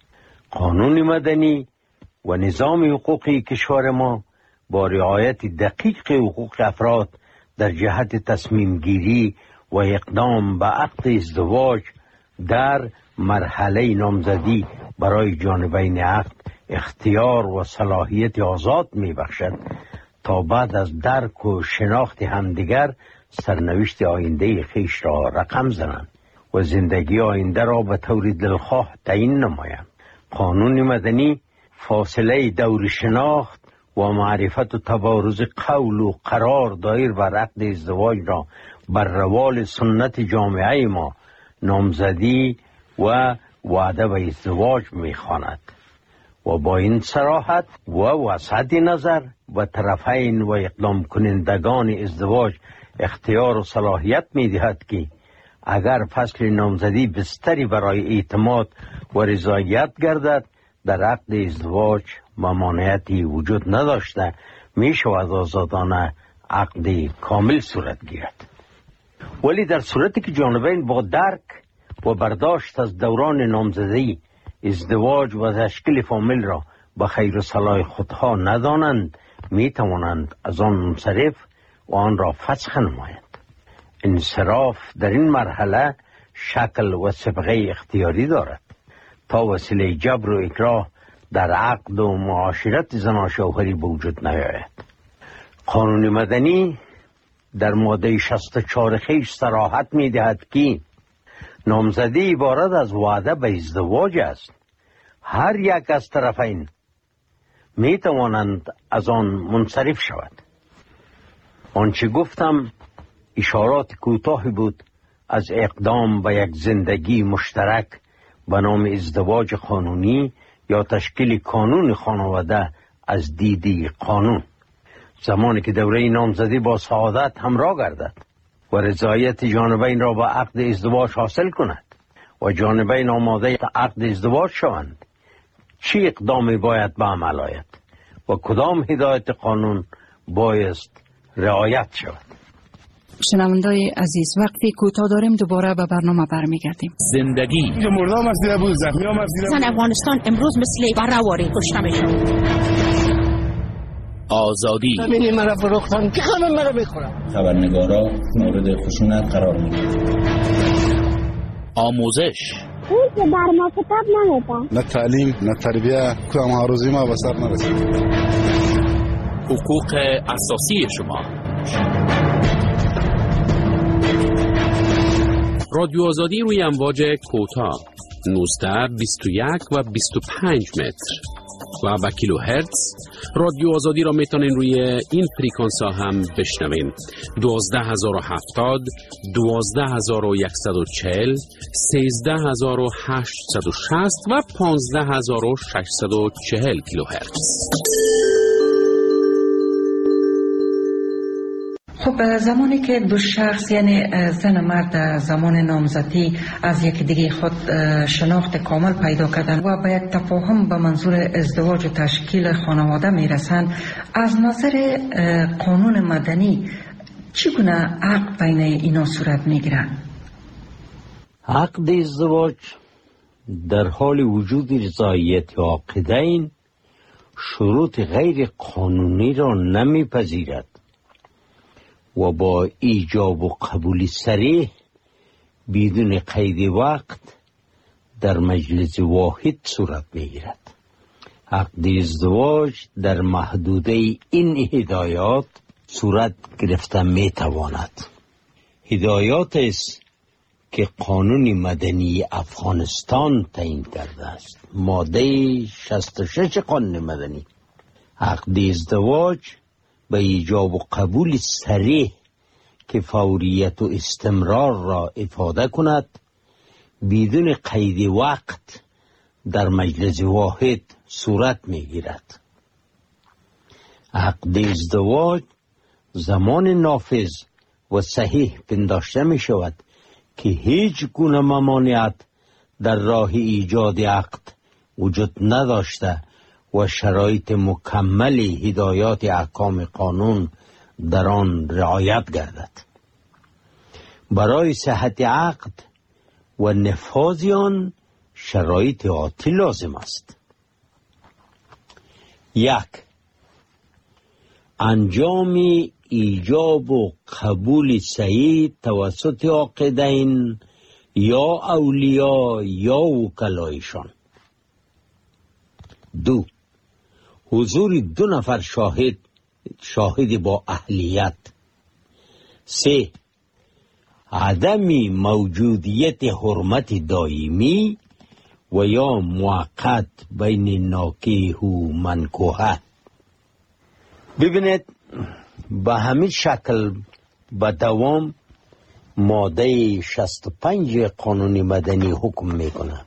قانون مدنی و نظام حقوقی کشور ما با رعایت دقیق حقوق افراد در جهت تصمیم گیری و اقدام به عقد ازدواج در مرحله نامزدی برای جانبین عقد اختیار و صلاحیت آزاد می بخشد تا بعد از درک و شناخت همدیگر سرنوشت آینده خیش را رقم زنند و زندگی آینده را به طور دلخواه تعیین نمایند. قانون مدنی فاصله دور شناخت و معرفت و تبارز قول و قرار دایر بر عقد ازدواج را بر روال سنت جامعه ما نامزدی و وعده به ازدواج می‌خواند و با این صراحت و وسعت نظر و طرفین و اقدام کنندگان ازدواج اختیار و صلاحیت می‌دهد که اگر فصل نامزدی بستری برای اعتماد و رضایت گردد، در عقد ازدواج ممانعتی وجود نداشته می شود آزادانه عقد کامل صورت گیرد. ولی در صورتی که جانبین با درک و برداشت از دوران نامزدی ازدواج و تشکیل فامیل را به خیر و صلاح خودها ندانند، می توانند از آن منصرف و آن را فسخ نمایند. انصراف در این مرحله شکل و صبغه اختیاری دارد تا وسیله جبر و اکراه در عقد و معاشرت زن و شوهری به وجود نیاید. قانون مدنی در ماده شصت و چهار خیش صراحت می دهد که نامزدی عبارت از وعده به ازدواج است. هر یک از طرفین می توانند از آن منصرف شود. آنچه گفتم اشارات کوتاهی بود از اقدام به یک زندگی مشترک به نام ازدواج قانونی یا تشکیل کانون خانواده از دیدی قانون. زمانی که دوره نامزدی با سعادت همراه گردد و رضایت جانبین را به عقد ازدواج حاصل کند و جانبین آماده عقد ازدواج شوند، چی اقدامی باید به عمل آید و کدام هدایت قانون بایست رعایت شود؟ شنوندای عزیز، وقتی کوتاه داریم دوباره به برنامه برمیگردیم. زندگی مردم هستیده بود، زخمی هم هستیده بود. افغانستان امروز مثل بررواری کشته میشن. آزادی همینی مرا فروختن که همه مرا میخورن. خبرنگارا مورد خشونت قرار میگیرن. آموزش اون که در ما کتاب نمیده. نه تعلیم نه تربیه، کدام عروضی ما به سر نرسید. حقوق اساسی شما. رادیو آزادی روی امواج کوتاه نوزده، بیست و یک و بیست و پنج متر و به کیلو هرتز. رادیو آزادی را میتونین روی این فریکانس ها هم بشنوین: دوازده هزار و هفتاد، دوازده هزار و صد و چهل، سیزده هزار و هشتصد و شصت و پانزده هزار و ششصد و چهل کیلو هرتز. خب زمانی که دو شخص یعنی زن و مرد زمان نامزدی از یک دیگه خود شناخت کامل پیدا کردن و به یک تفاهم به منظور ازدواج و تشکیل خانواده میرسند، از نظر قانون مدنی چگونه عقد بین اینا صورت میگیرد؟ عقد ازدواج در حال وجود رضایت عاقدین شروط غیر قانونی را نمیپذیرد و با ایجاب و قبول صریح بدون قید وقت در مجلس واحد صورت میگیرد. عقد ازدواج در محدوده این هدایات صورت گرفته میتواند. هدایات است که قانون مدنی افغانستان تعیین کرده است. ماده شصت و شش قانون مدنی عقد ازدواج به ایجاب و قبول صریح که فوریت و استمرار را افاده کند بدون قید وقت در مجلس واحد صورت میگیرد. عقد ازدواج زمان نافذ و صحیح پنداشته می شود که هیچ گونه ممانعت در راه ایجاد عقد وجود نداشته و شرایط مکمل هدایات احکام قانون در آن رعایت گردد. برای صحت عقد و نفاذ آن شرایط آتی لازم است. یک، انجام ایجاب و قبول صحیح توسط عاقدین یا اولیاء یا وکلایشان. دو، حضور دو نفر شاهد شاهد با اهلیت. سه، عدم موجودیت حرمت دائمی و یا موقت بین ناکیح و منکوحه. ببینید به همین شکل به دوام ماده شصت و پنج قانون مدنی حکم میکنه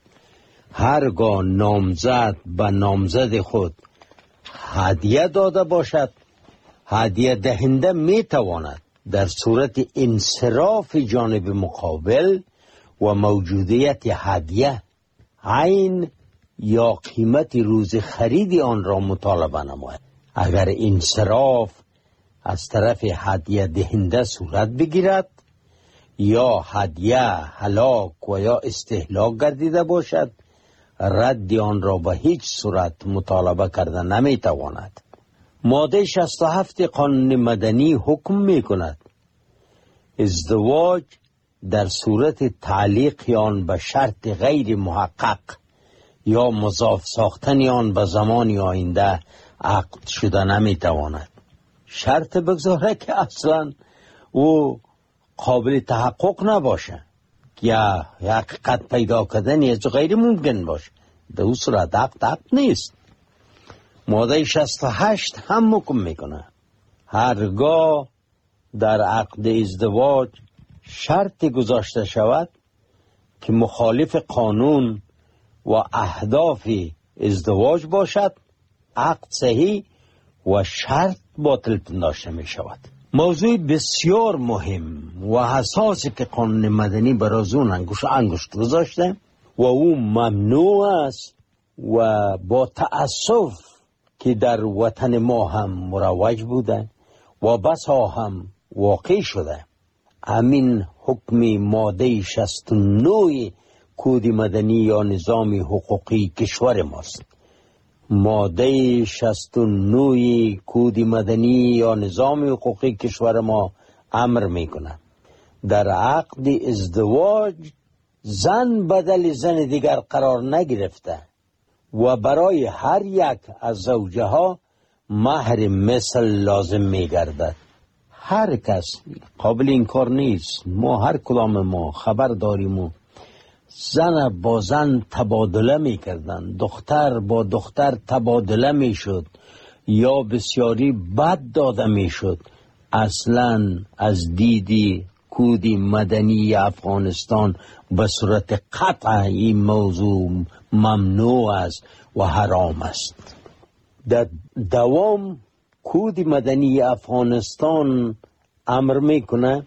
هرگاه نامزد به نامزد خود هدیه داده باشد، هدیه دهنده میتواند در صورت انصراف جانب مقابل و موجودیت هدیه عین یا قیمت روز خرید آن را مطالبه نماید. اگر انصراف از طرف هدیه دهنده صورت بگیرد یا هدیه هلاک و یا استهلاک گردیده باشد، رد آن را به هیچ صورت مطالبه کرده نمیتواند. ماده شصت و هفت قانون مدنی حکم می کند ازدواج در صورت تعلیق آن به شرط غیر محقق یا مضاف ساختن آن به زمان آینده عقد شده نمیتواند. شرط بگذاره که اصلا او قابل تحقق نباشه یا حقیقت پیدا کردن از غیر ممکن باشه، در اون صورت عقد عقد نیست. ماده شصت و هشت هم حکم میکنه هرگاه در عقد ازدواج شرط گذاشته شود که مخالف قانون و اهداف ازدواج باشد، عقد صحیح و شرط باطل پنداشته می شود. موضوع بسیار مهم و حساسی که قانون مدنی برای اون انگوش انگشت گذاشته و او ممنوع است و با تأسف که در وطن ما هم مروج بوده و بسا هم واقع شده. همین حکم ماده شصت و نه کد مدنی یا نظام حقوقی کشور ماست. ماده شصت و نه کد مدنی یا نظام حقوقی کشور ما امر میکنه در عقد ازدواج زن بدل زن دیگر قرار نگرفته و برای هر یک از زوجه ها مهر مثل لازم می گردد. هر کس قابل این کار نیست. ما هر کدام ما خبر داریم و زن با زن تبادله می کردن، دختر با دختر تبادله می شد یا بسیاری بد داده می شد. اصلا از دیدی کودی مدنی افغانستان به صورت قطع این موضوع ممنوع است و حرام است. در دوام کودی مدنی افغانستان امر میکنه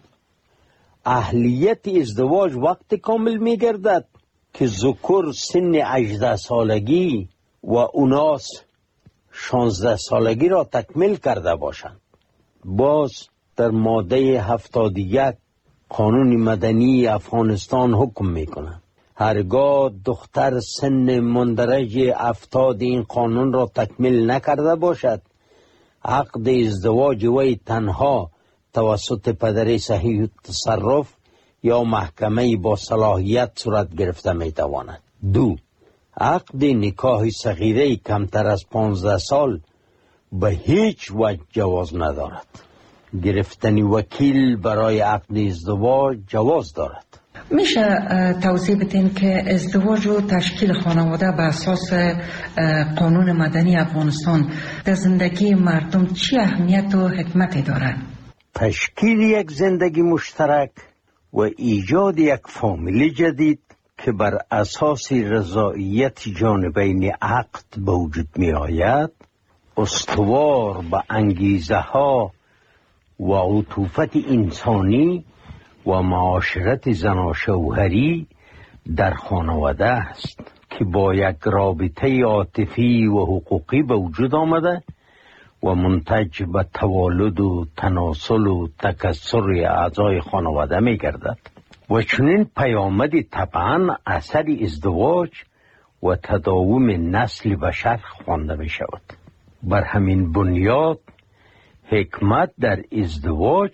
اهلیت ازدواج وقت کامل میگردد که ذکر سن هجده سالگی و اوناس شانزده سالگی را تکمیل کرده باشند. باز در ماده هفتاد و یک قانون مدنی افغانستان حکم میکنه هرگاه دختر سن مندرج افتاد این قانون را تکمیل نکرده باشد، عقد ازدواج وی تنها توسط پدر صحیح تصرف یا محکمه با صلاحیت صورت گرفته میتواند. دو، عقد نکاح صغیره کمتر از پانزده سال به هیچ وجه جواز ندارد. گرفتن وکیل برای عقد ازدواج جواز دارد. میشه توضیح بدین که ازدواج و تشکیل خانواده به اساس قانون مدنی افغانستان در زندگی مردم چی اهمیت و حکمتی دارد؟ تشکیل یک زندگی مشترک و ایجاد یک فامیل جدید که بر اساس رضایت جانبین عقد به وجود می آید، استوار به انگیزه ها و عطوفت انسانی و معاشرت زن شوهری در خانواده است که با یک رابطه عاطفی و حقوقی به وجود آمده و منتج به توالد و تناسل و تکثر اعضای خانواده می گردد و چنین پیامدی طبعا اثر ازدواج و تداوم نسل بشر خوانده می شود. بر همین بنیاد حکمت در ازدواج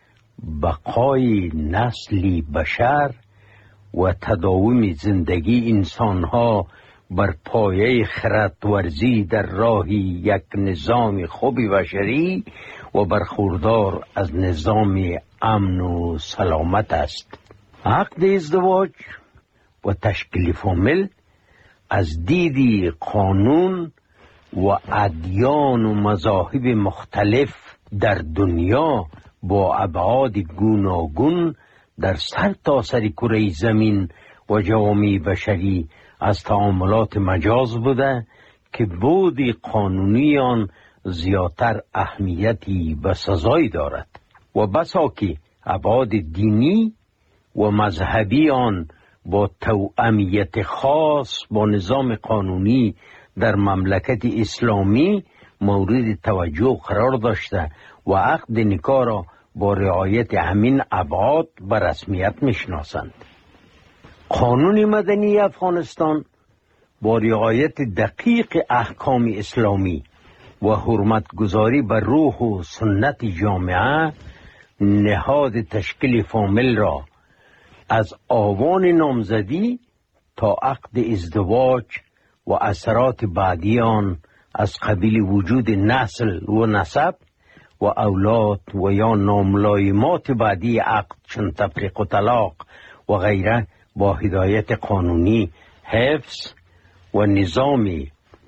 بقای نسل بشر و تداوم زندگی انسانها بر پایه خردورزی در راه یک نظام خوب بشری و برخوردار از نظام امن و سلامت است. عقد ازدواج و تشکیل فامیل از دیدی قانون و ادیان و مذاهب مختلف در دنیا با ابعاد گوناگون در سر تا سر کره زمین و جوامع بشری از تعاملات مجاز بوده که بود قانونی آن زیادتر اهمیتی و سزایی دارد و بسا که ابعاد دینی و مذهبی آن با توأمیت خاص با نظام قانونی در مملکت اسلامی مورد توجه قرار داشته و عقد نکاح را با رعایت همین ابعاد به رسمیت میشناسند. قانون مدنی افغانستان با رعایت دقیق احکام اسلامی و حرمت گذاری بر روح و سنت جامعه نهاد تشکیل فامیل را از آوان نامزدی تا عقد ازدواج و اثرات بعدی آن از قبیل وجود نسل و نسب و اولاد و یا ناملایمات بعدی عقد چون تفریق و طلاق و غیره با هدایت قانونی حفظ و نظام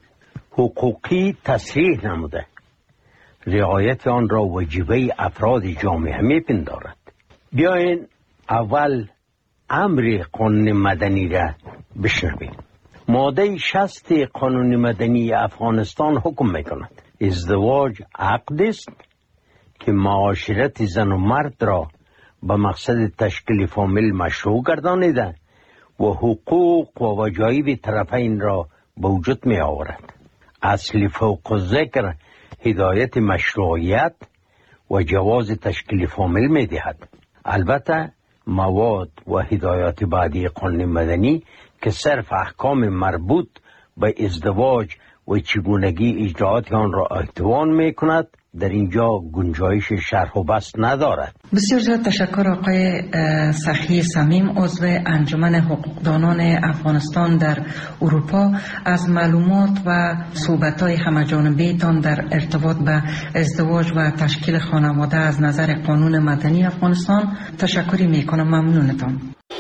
حقوقی تصریح نموده. رعایت آن را واجبه افراد جامعه میپندارد. بیاین اول امر قانون مدنی را بشنویم. ماده شصت قانون مدنی افغانستان حکم میکند ازدواج عقد است که معاشرت زن و مرد را به مقصد تشکیل فامیل مشروع گردانیده و حقوق و وجایب طرفین را به وجود می آورد. اصل فوق ذکر هدایت مشروعیت و جواز تشکیل فامیل می دهد. البته مواد و هدایات بعدی قانون مدنی که صرف احکام مربوط به ازدواج و چگونگی اجراعات آن را احتوان می کند در اینجا گنجایش شرح و بسط ندارد. بسیار زیاد تشکر آقای سخی صمیم، عضو انجمن حقوقدانان افغانستان در اروپا، از معلومات و صحبت‌های همه‌جانبه تان در ارتباط به ازدواج و تشکیل خانواده از نظر قانون مدنی افغانستان. تشکری میکنم، ممنونتان.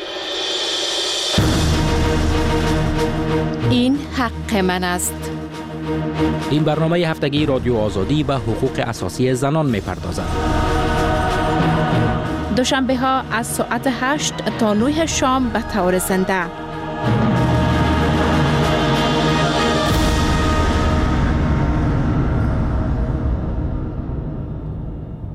این حق من است. این برنامه هفتگی رادیو آزادی و حقوق اساسی زنان می‌پردازد. دوشنبه ها از ساعت هشت تا نه شام به طور زنده.